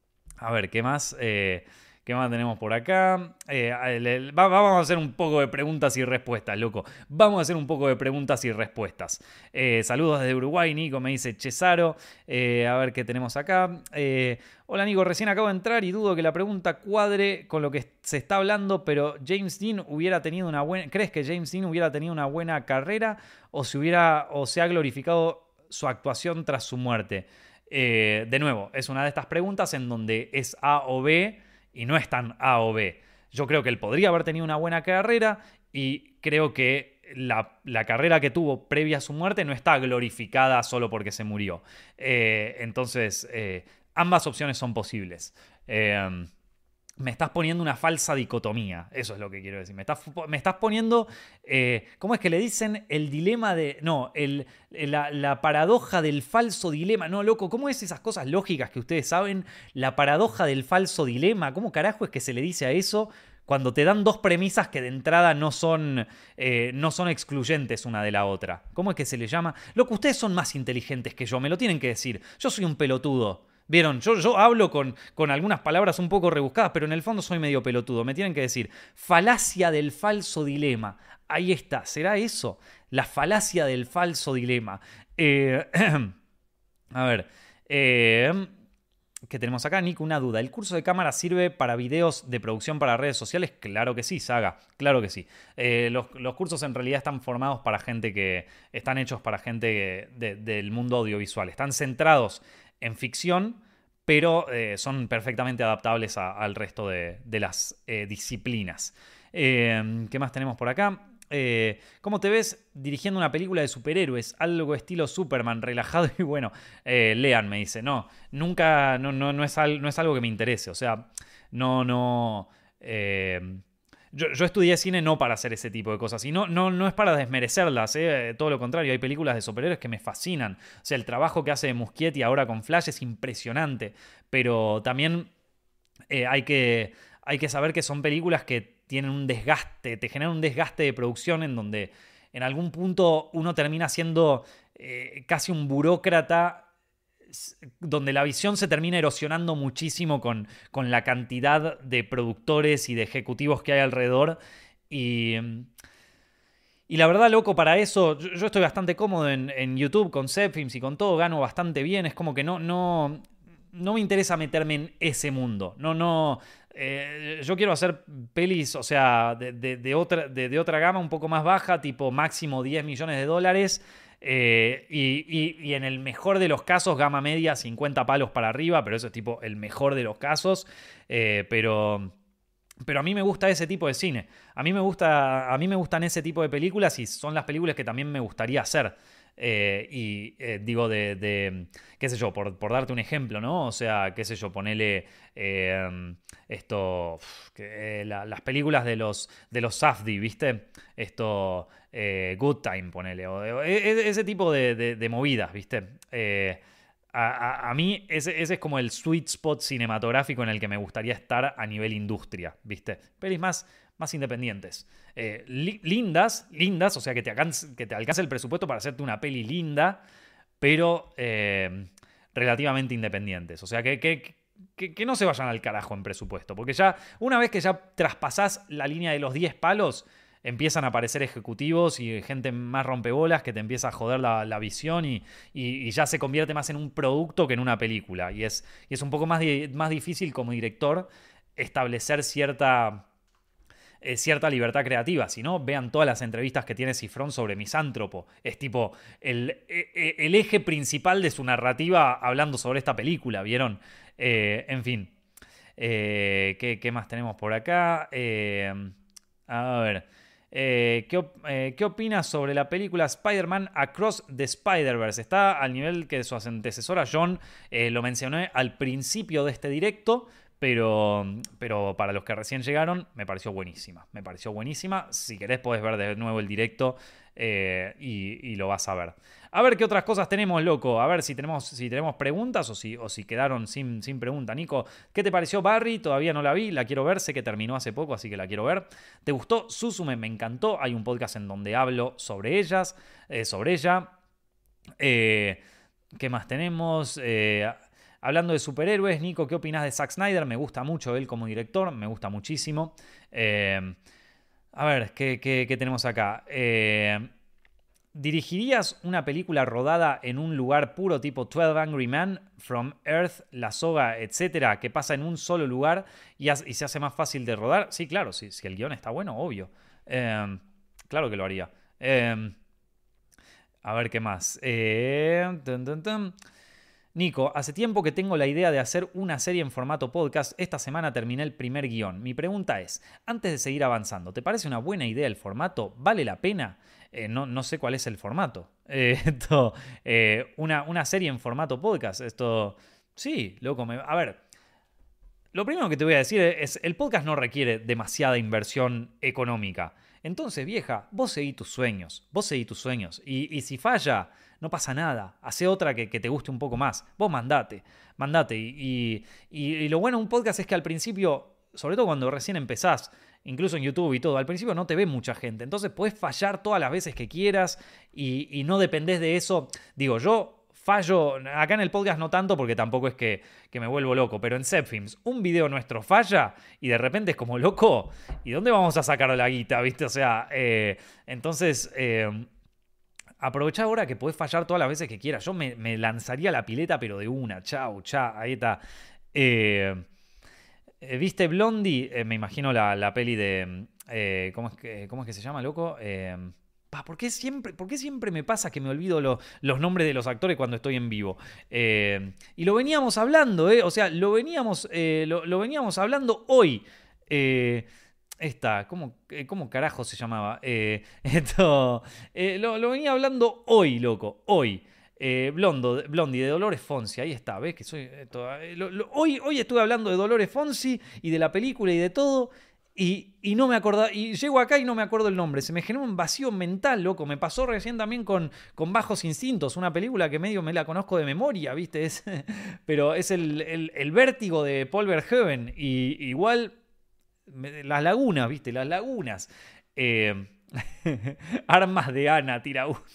a ver, ¿qué más? Eh, ¿Qué más tenemos por acá? Eh, el, el, va, vamos a hacer un poco de preguntas y respuestas, loco. Vamos a hacer un poco de preguntas y respuestas. Eh, saludos desde Uruguay, Nico, me dice Cesaro. Eh, a ver qué tenemos acá. Eh, hola, Nico, recién acabo de entrar y dudo que la pregunta cuadre con lo que se está hablando, pero James Dean hubiera tenido una buena... ¿Crees que James Dean hubiera tenido una buena carrera o se, hubiera, o se ha glorificado su actuación tras su muerte? Eh, de nuevo, es una de estas preguntas en donde es A o B y no es tan A o B. Yo creo que él podría haber tenido una buena carrera y creo que la, la carrera que tuvo previa a su muerte no está glorificada solo porque se murió. Eh, entonces, eh, ambas opciones son posibles. Eh, Me estás poniendo una falsa dicotomía. Eso es lo que quiero decir. Me estás, me estás poniendo... Eh, ¿Cómo es que le dicen? El dilema de... No, el, la, la paradoja del falso dilema. No, loco, ¿cómo es esas cosas lógicas que ustedes saben? La paradoja del falso dilema. ¿Cómo carajo es que se le dice a eso cuando te dan dos premisas que de entrada no son, eh, no son excluyentes una de la otra? ¿Cómo es que se le llama? Loco, ustedes son más inteligentes que yo. Me lo tienen que decir. Yo soy un pelotudo. Vieron, yo, yo hablo con, con algunas palabras un poco rebuscadas, pero en el fondo soy medio pelotudo. Me tienen que decir, falacia del falso dilema. Ahí está, ¿será eso? La falacia del falso dilema. Eh, a ver, eh, ¿qué tenemos acá? Nico, una duda. ¿El curso de cámara sirve para videos de producción para redes sociales? Claro que sí, Saga, claro que sí. Eh, los, los cursos en realidad están formados para gente que... Están hechos para gente de, del mundo audiovisual. Están centrados en ficción, pero eh, son perfectamente adaptables a, al resto de, de las eh, disciplinas. Eh, ¿Qué más tenemos por acá? Eh, ¿Cómo te ves dirigiendo una película de superhéroes? Algo estilo Superman, relajado y bueno. Eh, Lean me dice, no, nunca, no, no, no, es al, no es algo que me interese. O sea, no, no... Eh, Yo, yo estudié cine no para hacer ese tipo de cosas. Y no, no, no es para desmerecerlas, ¿eh? Todo lo contrario. Hay películas de superhéroes que me fascinan. O sea, el trabajo que hace Muschietti ahora con Flash es impresionante. Pero también eh, hay, que, hay que saber que son películas que tienen un desgaste, te generan un desgaste de producción en donde en algún punto uno termina siendo eh, casi un burócrata, donde la visión se termina erosionando muchísimo con, con la cantidad de productores y de ejecutivos que hay alrededor. Y, y la verdad, loco, para eso yo, yo estoy bastante cómodo en, en YouTube con Zepfilms y con todo, gano bastante bien. Es como que no, no, no me interesa meterme en ese mundo. No, no... Eh, yo quiero hacer pelis, o sea, de, de, de, otra, de, de otra gama un poco más baja, tipo máximo diez millones de dólares. Eh, y, y, y en el mejor de los casos, gama media, cincuenta palos para arriba, pero eso es tipo el mejor de los casos. Eh, pero, Pero a mí me gusta ese tipo de cine. A mí me gusta, a mí me gustan ese tipo de películas y son las películas que también me gustaría hacer. Eh, y eh, digo, de, de, qué sé yo, por, por darte un ejemplo, ¿no? O sea, qué sé yo, ponele eh, esto, uf, que, eh, la- las películas de los, de los Safdie, ¿viste? Esto, eh, Good Time, ponele. O, o, e- e- ese tipo de, de- de movidas, ¿viste? Eh, a, a- a mí ese, ese es como el sweet spot cinematográfico en el que me gustaría estar a nivel industria, ¿viste? Pelis más, más independientes. Eh, li- lindas, lindas, o sea, que te, alcance, que te alcance el presupuesto para hacerte una peli linda, pero eh, relativamente independientes. O sea, que, que, que, que no se vayan al carajo en presupuesto, porque ya una vez que ya traspasás la línea de los diez palos, empiezan a aparecer ejecutivos y gente más rompebolas que te empieza a joder la, la visión y, y- y ya se convierte más en un producto que en una película. Y es, y es un poco más, di- más difícil como director establecer cierta eh, cierta libertad creativa. Si no, vean todas las entrevistas que tiene Cifrón sobre Misántropo. Es tipo el, e- e- el eje principal de su narrativa hablando sobre esta película, ¿vieron? Eh, en fin. Eh, ¿qué, qué más tenemos por acá? Eh, a ver. Eh, ¿qué, op- eh, ¿qué opinas sobre la película Spider-Man Across the Spider-Verse? Está al nivel que su antecesora John eh, lo mencioné al principio de este directo, pero, pero para los que recién llegaron, me pareció buenísima. Me pareció buenísima. Si querés, podés ver de nuevo el directo eh, y, y lo vas a ver. A ver qué otras cosas tenemos, loco. A ver si tenemos, si tenemos preguntas o si, o si quedaron sin, sin pregunta. Nico, ¿qué te pareció Barry? Todavía no la vi, la quiero ver. Sé que terminó hace poco, así que la quiero ver. ¿Te gustó Suzume? Me encantó. Hay un podcast en donde hablo sobre ellas, eh, sobre ella. Eh, ¿Qué más tenemos? Eh, hablando de superhéroes, Nico, ¿qué opinas de Zack Snyder? Me gusta mucho él como director, me gusta muchísimo. Eh, a ver, ¿qué, qué- qué tenemos acá? Eh, ¿Dirigirías una película rodada en un lugar puro tipo doce Angry Men, From Earth, La Soga, etcétera, que pasa en un solo lugar y, y se hace más fácil de rodar? Sí, claro, si, si el guión está bueno, obvio. Eh, claro que lo haría. Eh, a ver qué más. Eh, tun, tun, tun. Nico, hace tiempo que tengo la idea de hacer una serie en formato podcast. Esta semana terminé el primer guión. Mi pregunta es, antes de seguir avanzando, ¿te parece una buena idea el formato? ¿Vale la pena? Eh, no, no sé cuál es el formato. Eh, esto, eh, una, una serie en formato podcast. Esto, sí, loco. Me, a ver, lo primero que te voy a decir es, el podcast no requiere demasiada inversión económica. Entonces, vieja, vos seguí tus sueños, vos seguí tus sueños. Y, y si falla, no pasa nada. Hace otra que, que te guste un poco más. Vos mandate, mandate. Y, y- y lo bueno de un podcast es que al principio, sobre todo cuando recién empezás, incluso en YouTube y todo, al principio no te ve mucha gente. Entonces podés fallar todas las veces que quieras y, y no dependés de eso. Digo, yo fallo, acá en el podcast no tanto porque tampoco es que, que me vuelvo loco, pero en Zepfilms un video nuestro falla y de repente es como loco, ¿y dónde vamos a sacar la guita? ¿Viste? O sea, eh, entonces... Eh, aprovechá ahora que podés fallar todas las veces que quieras. Yo me, me lanzaría a la pileta, pero de una. Chau, chau, ahí está. Eh, eh, ¿Viste Blondie? Eh, me imagino la, la peli de... eh, ¿cómo, es que, ¿Cómo es que se llama, loco? Eh, pa, ¿por, qué siempre, ¿Por qué siempre me pasa que me olvido lo- los nombres de los actores cuando estoy en vivo? Eh, y lo veníamos hablando, ¿eh? O sea, lo veníamos, eh, lo, lo veníamos hablando hoy. Eh, esta, ¿cómo, eh, ¿cómo carajo se llamaba? Eh, esto, eh, lo, lo venía hablando hoy, loco, hoy. Eh, Blondo, Blondie de Dolores Fonsi, ahí está, ¿ves? Que soy, eh, toda- eh, lo- lo- hoy, hoy estuve hablando de Dolores Fonsi y de la película y de todo, y, y no me acordaba, y llego acá y no me acuerdo el nombre, se me generó un vacío mental, loco, me pasó recién también con, con Bajos Instintos, una película que medio me la conozco de memoria, ¿viste? Es, pero es el, el- el vértigo de Paul Verhoeven, y igual, me- las lagunas, ¿viste? Las lagunas. Eh, Armas de Ana, tira uno.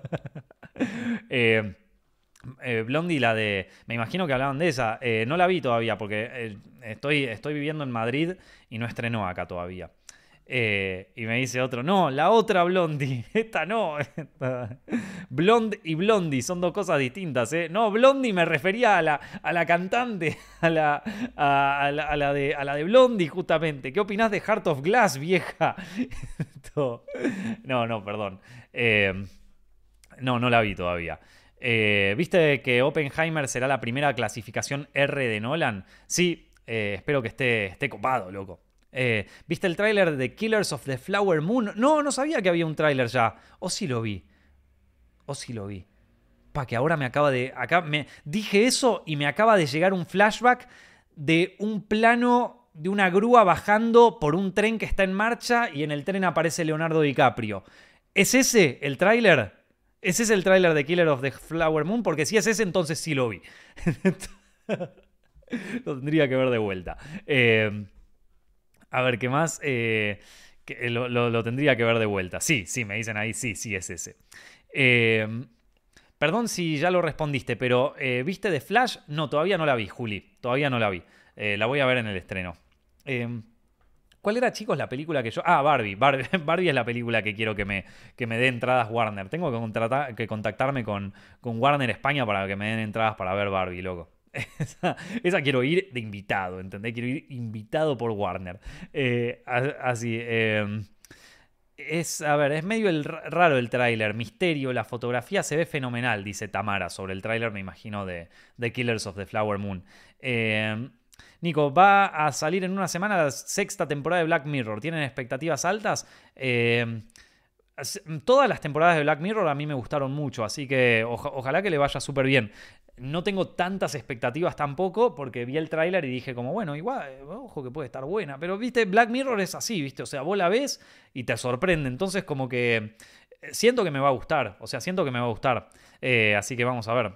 Eh, eh, Blondie, la de. Me imagino que hablaban de esa. Eh, no la vi todavía porque eh, estoy, estoy viviendo en Madrid y no estrenó acá todavía. Eh, y me dice otro, no, la otra Blondie. Esta no. Esta. Blonde y Blondie son dos cosas distintas. ¿eh? No, Blondie me refería a la, a la cantante, a la, a, a la, a la de, a la de Blondie, justamente. ¿Qué opinás de Heart of Glass, vieja? Esto- No, no, perdón. Eh, no, no la vi todavía. Eh, ¿Viste que Oppenheimer será la primera clasificación R de Nolan? Sí, eh, espero que esté, esté copado, loco. Eh, ¿Viste el tráiler de Killers of the Flower Moon? No, no sabía que había un tráiler ya. O sí lo vi. O sí lo vi. Pa, que ahora me acaba de... Acá me dije eso y me acaba de llegar un flashback de un plano de una grúa bajando por un tren que está en marcha y en el tren aparece Leonardo DiCaprio. ¿Es ese el tráiler? ¿Es ese el tráiler de Killer of the Flower Moon? Porque si es ese, entonces sí lo vi. Lo tendría que ver de vuelta. Eh, a ver, ¿qué más? Eh, que, lo, lo, lo tendría que ver de vuelta. Sí, sí, me dicen ahí, sí, sí es ese. Eh, perdón si ya lo respondiste, pero eh, ¿viste The Flash? No, todavía no la vi, Juli. Todavía no la vi. Eh, la voy a ver en el estreno. Eh, ¿Cuál era, chicos, la película que yo...? Ah, Barbie. Barbie, Barbie es la película que quiero que me, que me dé entradas Warner. Tengo que, contratar, que contactarme con, con Warner España para que me den entradas para ver Barbie, loco. Esa, esa quiero ir de invitado, ¿entendés? Quiero ir invitado por Warner. Eh, así... Eh, Es, a ver, es medio el, raro el tráiler, misterio, la fotografía se ve fenomenal, dice Tamara sobre el tráiler, me imagino, de, de Killers of the Flower Moon. Eh, Nico, va a salir en una semana la sexta temporada de Black Mirror. ¿Tienen expectativas altas? Eh, todas las temporadas de Black Mirror a mí me gustaron mucho, así que oja, ojalá que le vaya súper bien. No tengo tantas expectativas tampoco, porque vi el tráiler y dije como, bueno, igual, ojo que puede estar buena. Pero, viste, Black Mirror es así, viste, o sea, vos la ves y te sorprende. Entonces, como que siento que me va a gustar, o sea, siento que me va a gustar. Eh, así que vamos a ver.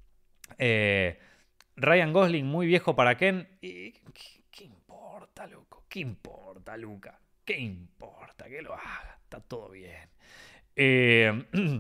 Eh, Ryan Gosling, muy viejo para Ken. ¿Qué, qué importa, loco? ¿Qué importa, Luca? ¿Qué importa? Que lo haga, está todo bien. Eh,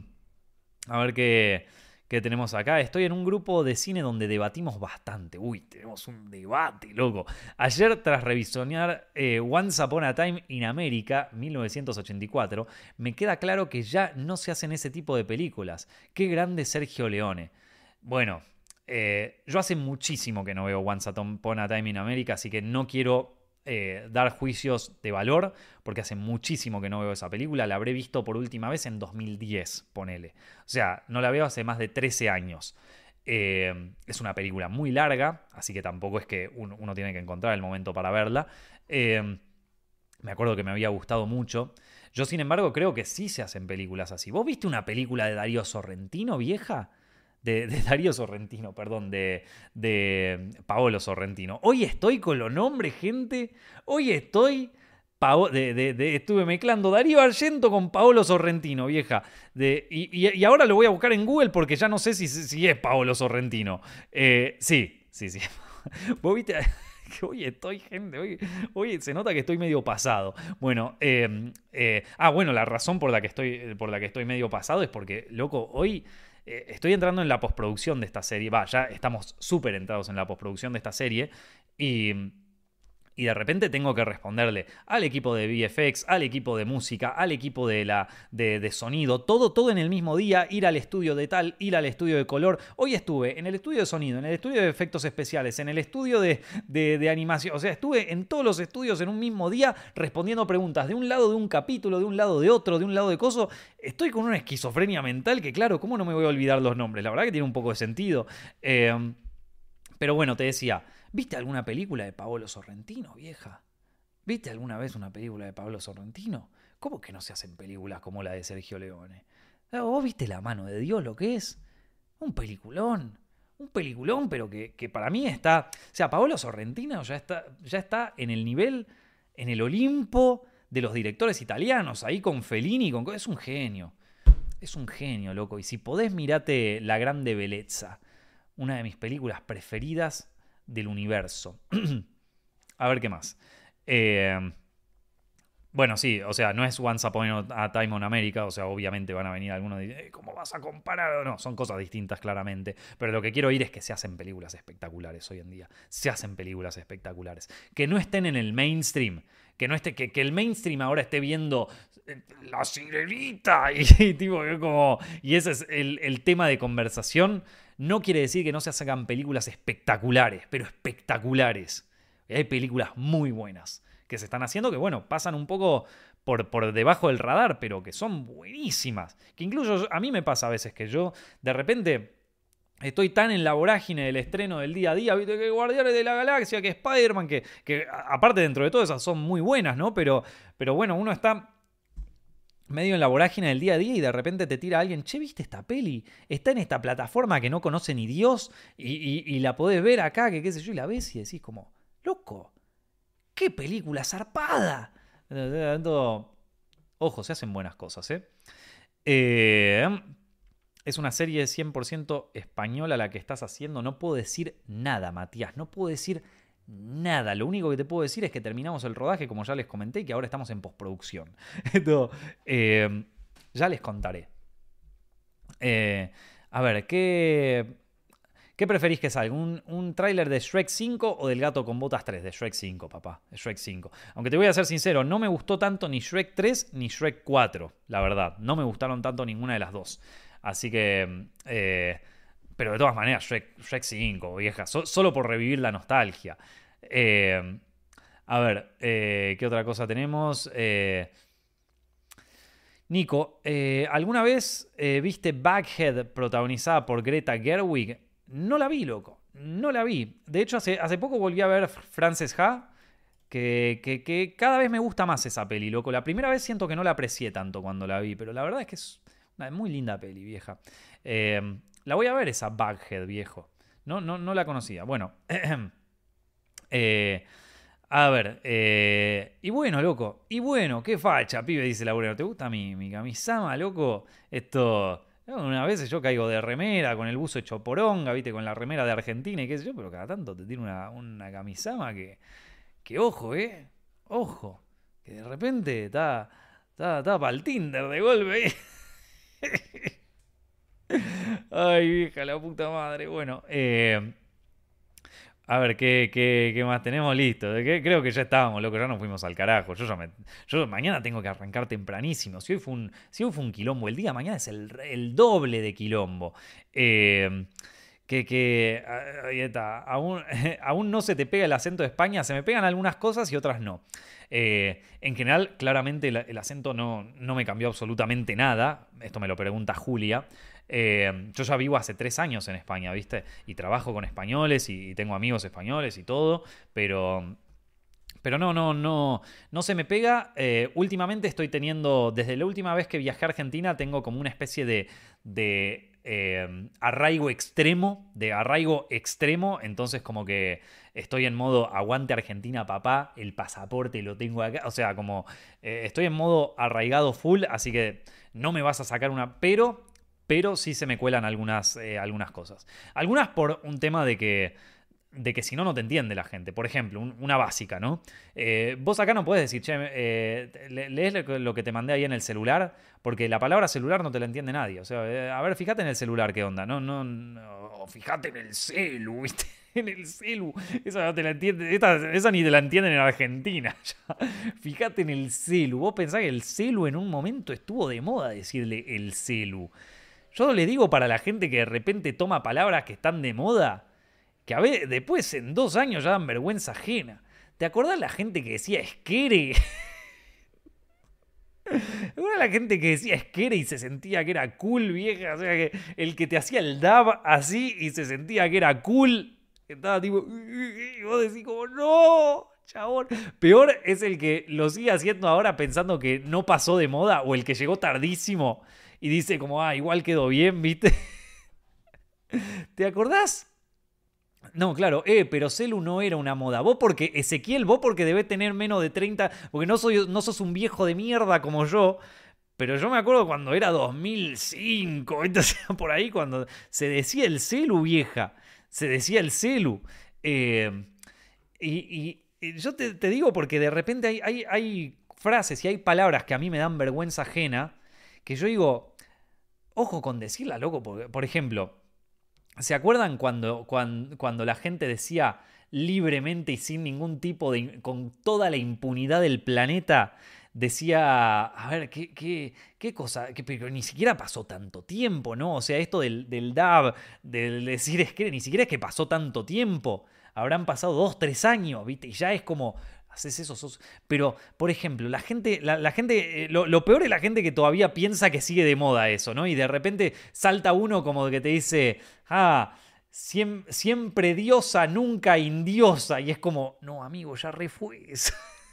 a ver qué... que tenemos acá. Estoy en un grupo de cine donde debatimos bastante. Uy, tenemos un debate, loco. Ayer, tras revisionar eh, Once Upon a Time in America, mil novecientos ochenta y cuatro, me queda claro que ya no se hacen ese tipo de películas. Qué grande Sergio Leone. Bueno, eh, yo hace muchísimo que no veo Once Upon a Time in America, así que no quiero... Eh, dar juicios de valor, porque hace muchísimo que no veo esa película. La habré visto por última vez en dos mil diez, ponele. O sea, no la veo hace más de trece años. Eh, es una película muy larga, así que tampoco es que uno, uno tiene que encontrar el momento para verla. Eh, me acuerdo que me había gustado mucho. Yo, sin embargo, creo que sí se hacen películas así. ¿Vos viste una película de Darío Sorrentino, vieja? De, de Darío Sorrentino, perdón, de, de Paolo Sorrentino. Hoy estoy con los nombres, gente. Hoy estoy... Pao, de, de, de, estuve mezclando Darío Argento con Paolo Sorrentino, vieja. De, y, y, y ahora lo voy a buscar en Google porque ya no sé si, si es Paolo Sorrentino. Eh, sí, sí, sí. ¿Vos viste? Hoy estoy, gente, hoy, hoy se nota que estoy medio pasado. Bueno, eh, eh, ah, bueno, la razón por la que estoy, por la que estoy medio pasado es porque, loco, hoy... Estoy entrando en la postproducción de esta serie. Va, ya estamos súper entrados en la postproducción de esta serie. Y, y de repente tengo que responderle al equipo de V F X, al equipo de música, al equipo de, la, de, de sonido. Todo, todo en el mismo día. Ir al estudio de tal, ir al estudio de color. Hoy estuve en el estudio de sonido, en el estudio de efectos especiales, en el estudio de, de, de animación. O sea, estuve en todos los estudios en un mismo día respondiendo preguntas. De un lado de un capítulo, de un lado de otro, de un lado de coso. Estoy con una esquizofrenia mental que, claro, ¿cómo no me voy a olvidar los nombres? La verdad que tiene un poco de sentido. Eh, pero bueno, te decía, ¿viste alguna película de Paolo Sorrentino, vieja? ¿Viste alguna vez una película de Paolo Sorrentino? ¿Cómo que no se hacen películas como la de Sergio Leone? ¿Vos viste La mano de Dios lo que es? Un peliculón. Un peliculón, pero que, que para mí está... O sea, Paolo Sorrentino ya está, ya está en el nivel, en el Olimpo de los directores italianos, ahí con Fellini, con... es un genio. Es un genio, loco. Y si podés, mirate La grande bellezza. Una de mis películas preferidas del universo. A ver qué más. Eh, bueno, sí, o sea, no es Once Upon a Time in America, o sea, obviamente van a venir algunos y dicen, ¿cómo vas a comparar? No, son cosas distintas claramente, pero lo que quiero oír es que se hacen películas espectaculares hoy en día. Se hacen películas espectaculares. Que no estén en el mainstream, que no esté, que, que el mainstream ahora esté viendo La Sirenita y, y tipo, como, y ese es el, el tema de conversación. No quiere decir que no se hagan películas espectaculares, pero espectaculares. Hay películas muy buenas que se están haciendo que, bueno, pasan un poco por, por debajo del radar, pero que son buenísimas. Que incluso a mí me pasa a veces que yo, de repente, Estoy tan en la vorágine del estreno del día a día, ¿viste? Que Guardianes de la Galaxia, que Spider-Man, que, que aparte dentro de todo esas son muy buenas, ¿no? Pero, pero bueno, uno está medio en la vorágine del día a día y de repente te tira alguien, che, ¿viste esta peli? Está en esta plataforma que no conoce ni Dios y, y, y la podés ver acá, que qué sé yo, y la ves y decís como, loco, ¡qué película zarpada! Ojo, se hacen buenas cosas, ¿eh? Eh... Es una serie cien por ciento española la que estás haciendo. No puedo decir nada, Matías. No puedo decir nada. Lo único que te puedo decir es que terminamos el rodaje, como ya les comenté, y que ahora estamos en postproducción. Esto, eh, ya les contaré. Eh, a ver, ¿qué, ¿qué preferís que salga? ¿Un, un tráiler de Shrek cinco o del Gato con Botas tres? De Shrek cinco, papá. De Shrek cinco. Aunque te voy a ser sincero, no me gustó tanto ni Shrek tres ni Shrek cuatro, la verdad. No me gustaron tanto ninguna de las dos. Así que, eh, pero de todas maneras, Shrek, Shrek cinco, vieja, so, solo por revivir la nostalgia. Eh, a ver, eh, ¿qué otra cosa tenemos? Eh, Nico, eh, ¿alguna vez eh, viste Baghead protagonizada por Greta Gerwig? No la vi, loco, no la vi. De hecho, hace, hace poco volví a ver Frances Ha, que, que, que cada vez me gusta más esa peli, loco. La primera vez siento que no la aprecié tanto cuando la vi, pero la verdad es que es una muy linda peli, vieja. Eh, la voy a ver esa Baghead, viejo. No, no, no la conocía. Bueno. eh, a ver. Eh, y bueno, loco. Y bueno, qué facha, pibe, dice Laura. ¿Te gusta mi, mi camisama, loco? Esto... Una vez yo caigo de remera, con el buzo hecho poronga, viste, con la remera de Argentina y qué sé yo, pero cada tanto te tiene una, una camisama que... Que ojo, ¿eh? Ojo. Que de repente está... Está, está para el Tinder de golpe, ¿eh? Ay, vieja, la puta madre. Bueno, eh, a ver, ¿qué, qué, qué más tenemos? Listo. ¿Qué? Creo que ya estábamos, loco, ya nos fuimos al carajo. Yo ya me, yo mañana tengo que arrancar tempranísimo. Si hoy fue un, si hoy fue un quilombo el día, mañana es el, el doble de quilombo. Eh, que, que ahí está, aún, aún no se te pega el acento de España, se me pegan algunas cosas y otras no. Eh, en general, claramente el, el acento no, no me cambió absolutamente nada. Esto me lo pregunta Julia. Eh, yo ya vivo hace tres años en España, ¿viste? Y trabajo con españoles y, y tengo amigos españoles y todo, pero... Pero no, no, no, no se me pega. Eh, últimamente estoy teniendo, desde la última vez que viajé a Argentina, tengo como una especie de, de eh, arraigo extremo, de arraigo extremo. Entonces como que estoy en modo aguante Argentina, papá, el pasaporte lo tengo acá. O sea, como eh, estoy en modo arraigado full, así que no me vas a sacar una... Pero, pero sí se me cuelan algunas, eh, algunas cosas. Algunas por un tema de que... de que si no, no te entiende la gente. Por ejemplo, un, una básica, ¿no? Eh, vos acá no podés decir, che, eh, lees lo que te mandé ahí en el celular, porque la palabra celular no te la entiende nadie. O sea, eh, a ver, fíjate en el celular qué onda. No, no, no, fíjate en el celu, ¿viste? En el celu. Esa no te la entiende, esta, esa ni te la entienden en Argentina. Fíjate en el celu. Vos pensás que el celu en un momento estuvo de moda decirle el celu. Yo le digo para la gente que de repente toma palabras que están de moda, que a ver, después en dos años ya dan vergüenza ajena. ¿Te acordás la gente que decía esquere? ¿Te acordás la gente que decía esquere y se sentía que era cool, vieja? O sea, que el que te hacía el dab así y se sentía que era cool. Estaba tipo... Y vos decís como, no, chabón. Peor es el que lo sigue haciendo ahora pensando que no pasó de moda, o el que llegó tardísimo y dice como, ah, igual quedó bien, ¿viste? ¿Te acordás? No, claro, eh, pero celu no era una moda. Vos porque, Ezequiel, vos porque debés tener menos de treinta, porque no, soy, no sos un viejo de mierda como yo, pero yo me acuerdo cuando era dos mil cinco, entonces por ahí cuando se decía el celu, vieja, se decía el celu. Eh, y, y, y yo te, te digo porque de repente hay, hay, hay frases y hay palabras que a mí me dan vergüenza ajena, que yo digo, ojo con decirla, loco, porque, por ejemplo... ¿Se acuerdan cuando, cuando, cuando la gente decía libremente y sin ningún tipo de... con toda la impunidad del planeta, decía... A ver, ¿qué, qué, qué cosa? Que, pero ni siquiera pasó tanto tiempo, ¿no? O sea, esto del, del dab, del decir es que ni siquiera es que pasó tanto tiempo. Habrán pasado dos, tres años, ¿viste? Y ya es como... haces eso, sos... Pero, por ejemplo, la gente, la, la gente eh, lo, lo peor es la gente que todavía piensa que sigue de moda eso, ¿no? Y de repente salta uno como que te dice, ah, siem, siempre diosa, nunca indiosa. Y es como, no, amigo, ya re fue eso.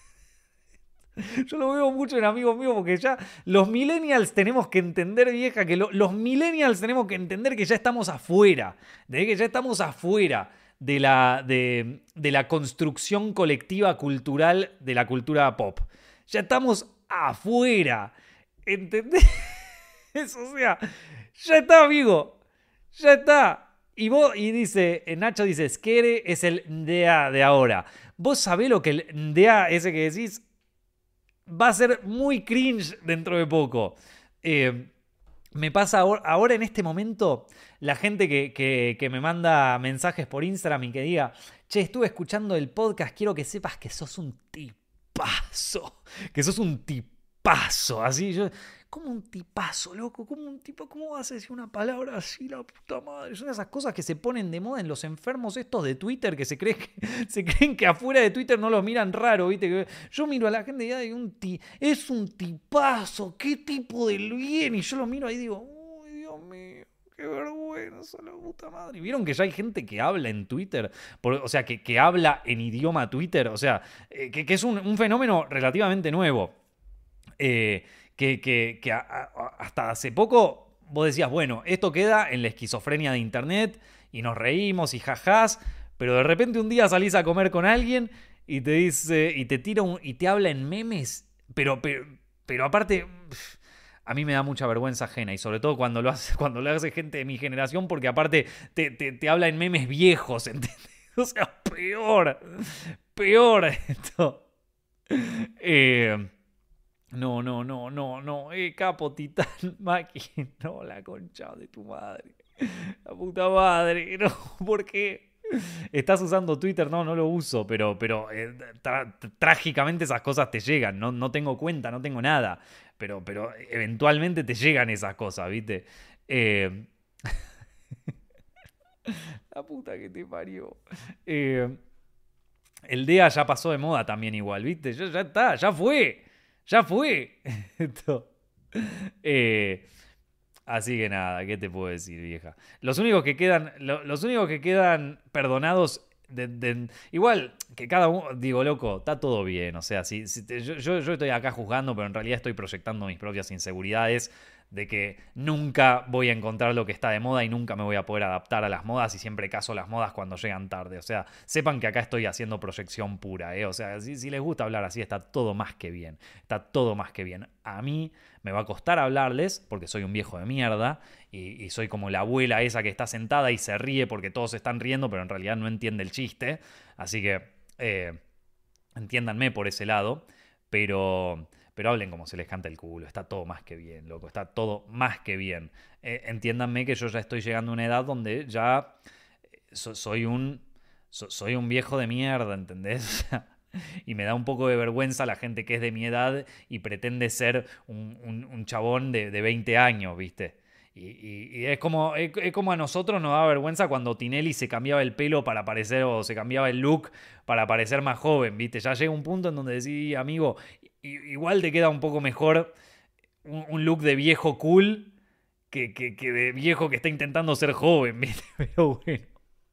Yo lo veo mucho en amigos míos porque ya los millennials tenemos que entender, vieja, que lo, los millennials tenemos que entender que ya estamos afuera, de que ya estamos afuera de la, de, de la construcción colectiva cultural de la cultura pop. Ya estamos afuera, ¿entendés? O sea, ya está, amigo, ya está. Y vos, y dice, Nacho dice, Skere es el Ndea de ahora. ¿Vos sabés lo que el Ndea ese que decís? Va a ser muy cringe dentro de poco. Eh, me pasa ahora, ahora en este momento, la gente que, que, que me manda mensajes por Instagram y que diga, che, estuve escuchando el podcast, quiero que sepas que sos un tipazo. Que sos un tipazo. Así yo... ¿Cómo un tipazo, loco? ¿Cómo un tipo? ¿Cómo vas a decir una palabra así, la puta madre? Son esas cosas que se ponen de moda en los enfermos estos de Twitter que se creen que, se creen que afuera de Twitter no los miran raro, ¿viste? Yo miro a la gente y digo, un ti, es un tipazo, qué tipo del bien. Y yo lo miro ahí y digo, uy, Dios mío, qué vergüenza, la puta madre. ¿Vieron que ya hay gente que habla en Twitter? Por, o sea, que, que habla en idioma Twitter. O sea, eh, que, que es un, un fenómeno relativamente nuevo. Eh... Que, que, que a, a, hasta hace poco vos decías, bueno, esto queda en la esquizofrenia de internet y nos reímos y jajás, pero de repente un día salís a comer con alguien y te dice y te tira un, y te habla en memes, pero, pero, pero aparte a mí me da mucha vergüenza ajena y sobre todo cuando lo hace, cuando lo hace gente de mi generación porque aparte te, te, te habla en memes viejos, ¿entendés? O sea, peor, peor esto. Eh... No, no, no, no, no. Eh, capo, titán, Maki. No, la concha de tu madre. La puta madre. No, ¿por qué? ¿Estás usando Twitter? No, no lo uso, pero, pero eh, tra- trágicamente esas cosas te llegan. No, no tengo cuenta, no tengo nada. Pero, pero eventualmente te llegan esas cosas, ¿viste? Eh... La puta que te parió. Eh... El D E A ya pasó de moda también igual, ¿viste? Ya, ya está, ya fue. Ya fue. Esto. Eh, así que nada, ¿qué te puedo decir, vieja? Los únicos que quedan, lo, los únicos que quedan perdonados, de, de, igual que cada uno, digo, loco, está todo bien. O sea, si, si te, yo, yo, yo estoy acá juzgando, pero en realidad estoy proyectando mis propias inseguridades de que nunca voy a encontrar lo que está de moda y nunca me voy a poder adaptar a las modas y siempre caso las modas cuando llegan tarde. O sea, sepan que acá estoy haciendo proyección pura, ¿eh? O sea, si, si les gusta hablar así, está todo más que bien. Está todo más que bien. A mí me va a costar hablarles porque soy un viejo de mierda y, y soy como la abuela esa que está sentada y se ríe porque todos están riendo, pero en realidad no entiende el chiste. Así que eh, entiéndanme por ese lado, pero... Pero hablen como se les canta el culo. Está todo más que bien, loco. Está todo más que bien. Eh, entiéndanme que yo ya estoy llegando a una edad donde ya so, soy un so, soy un viejo de mierda, ¿entendés? Y me da un poco de vergüenza la gente que es de mi edad y pretende ser un, un, un chabón de, de veinte años, ¿viste? Y, y, y es, como, es, es como a nosotros nos da vergüenza cuando Tinelli se cambiaba el pelo para parecer, o se cambiaba el look para parecer más joven, ¿viste? Ya llega un punto en donde decís, amigo, igual te queda un poco mejor un, un look de viejo cool que, que, que de viejo que está intentando ser joven, ¿viste? Pero bueno,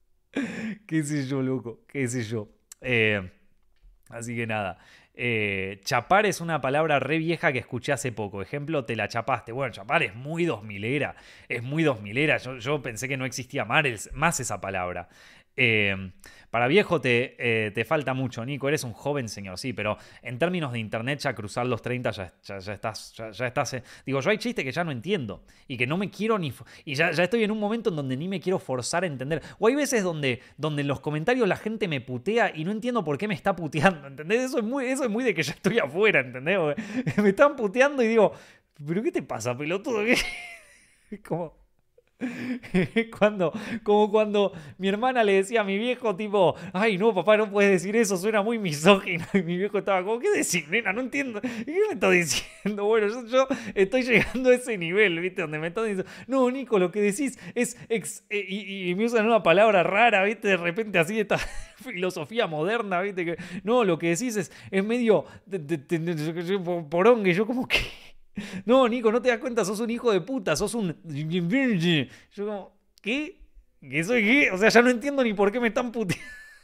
qué sé yo, loco, qué sé yo. Eh, así que nada. Eh, chapar es una palabra re vieja que escuché hace poco. Ejemplo, te la chapaste. Bueno, chapar es muy dos milera. Es muy dos milera. Yo, yo pensé que no existía más esa palabra. Eh, para viejo te, eh, te falta mucho, Nico. Eres un joven señor, sí, pero en términos de internet ya cruzar los treinta ya, ya, ya estás... Ya, ya estás eh. Digo, yo hay chistes que ya no entiendo y que no me quiero ni... Y ya, ya estoy en un momento en donde ni me quiero forzar a entender. O hay veces donde, donde en los comentarios la gente me putea y no entiendo por qué me está puteando, ¿entendés? Eso es muy, eso es muy de que ya estoy afuera, ¿entendés? Me están puteando y digo, ¿pero qué te pasa, pelotudo? ¿Qué? Como... Cuando, como cuando mi hermana le decía a mi viejo, tipo, ay, no, papá, no puedes decir eso, suena muy misógino. Y mi viejo estaba como, ¿qué decir, nena? No entiendo. ¿Y qué me estás diciendo? Bueno, yo, yo estoy llegando a ese nivel, ¿viste? Donde me están diciendo, no, Nico, lo que decís es ex. Eh, y, y me usan una palabra rara, ¿viste? De repente así, esta filosofía moderna, ¿viste? Que, no, lo que decís es, es medio de, de, de, de, de, porongue. Yo, como que. No, Nico, no te das cuenta, sos un hijo de puta, sos un. Yo como, ¿qué? ¿Qué soy qué? O sea, ya no entiendo ni por qué me están puteando.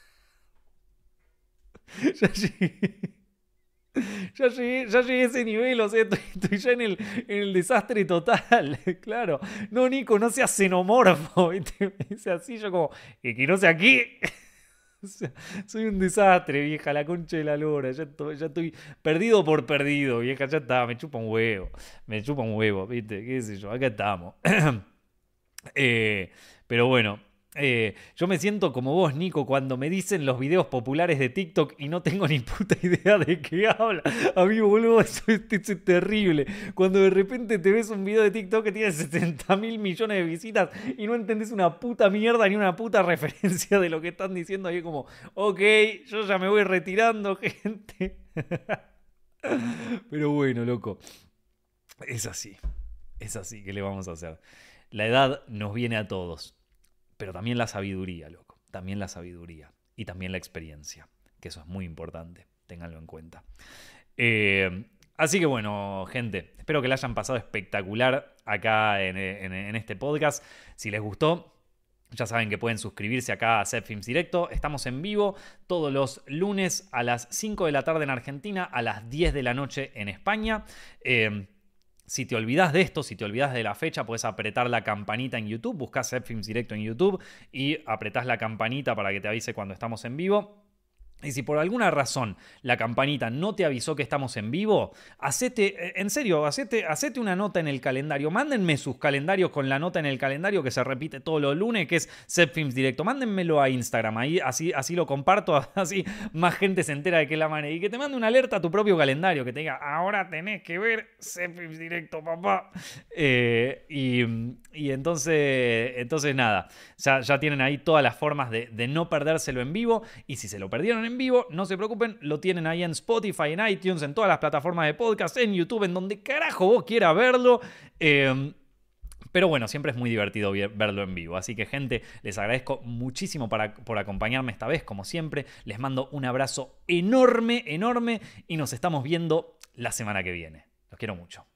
Ya llegué, ya llegué, ya llegué a ese nivel, o sea, estoy, estoy ya en el, en el desastre total, claro. No, Nico, no seas xenomorfo, ¿viste? Me dice así, yo como, que, que no sea qué. O sea, soy un desastre, vieja, la concha de la lora. Ya estoy, ya estoy perdido por perdido, vieja, ya está, me chupa un huevo. Me chupa un huevo, ¿viste? ¿Qué sé yo? Acá estamos. eh, pero bueno, eh, yo me siento como vos, Nico, cuando me dicen los videos populares de TikTok y no tengo ni puta idea de qué habla. A mí, boludo, eso es, eso es terrible. Cuando de repente te ves un video de TikTok que tiene setenta mil millones de visitas y no entendés una puta mierda ni una puta referencia de lo que están diciendo. Ahí como, ok, yo ya me voy retirando, gente. Pero bueno, loco. Es así. Es así. ¿Qué le vamos a hacer? La edad nos viene a todos. Pero también la sabiduría, loco. También la sabiduría. Y también la experiencia. Que eso es muy importante. Ténganlo en cuenta. Eh, así que bueno, gente. Espero que la hayan pasado espectacular acá en, en, en este podcast. Si les gustó, ya saben que pueden suscribirse acá a Zepfilms Directo. Estamos en vivo todos los lunes a las cinco de la tarde en Argentina, a las diez de la noche en España. Eh, Si te olvidas de esto, si te olvidas de la fecha, puedes apretar la campanita en YouTube, buscás Zepfilms Directo en YouTube y apretás la campanita para que te avise cuando estamos en vivo. Y si por alguna razón la campanita no te avisó que estamos en vivo, hacete, en serio, hacete, hacete una nota en el calendario. Mándenme sus calendarios con la nota en el calendario que se repite todos los lunes, que es Zepfilms Directo. Mándenmelo a Instagram, ahí así, así lo comparto, así más gente se entera de qué es la manera. Y que te mande una alerta a tu propio calendario, que te diga, ahora tenés que ver Zepfilms Directo, papá. Eh, y, y entonces, entonces nada, ya, ya tienen ahí todas las formas de, de no perdérselo en vivo. Y si se lo perdieron en vivo, no se preocupen, lo tienen ahí en Spotify, en iTunes, en todas las plataformas de podcast, en YouTube, en donde carajo vos quieras verlo. Eh, pero bueno, siempre es muy divertido verlo en vivo. Así que, gente, les agradezco muchísimo para, por acompañarme esta vez, como siempre. Les mando un abrazo enorme, enorme y nos estamos viendo la semana que viene. Los quiero mucho.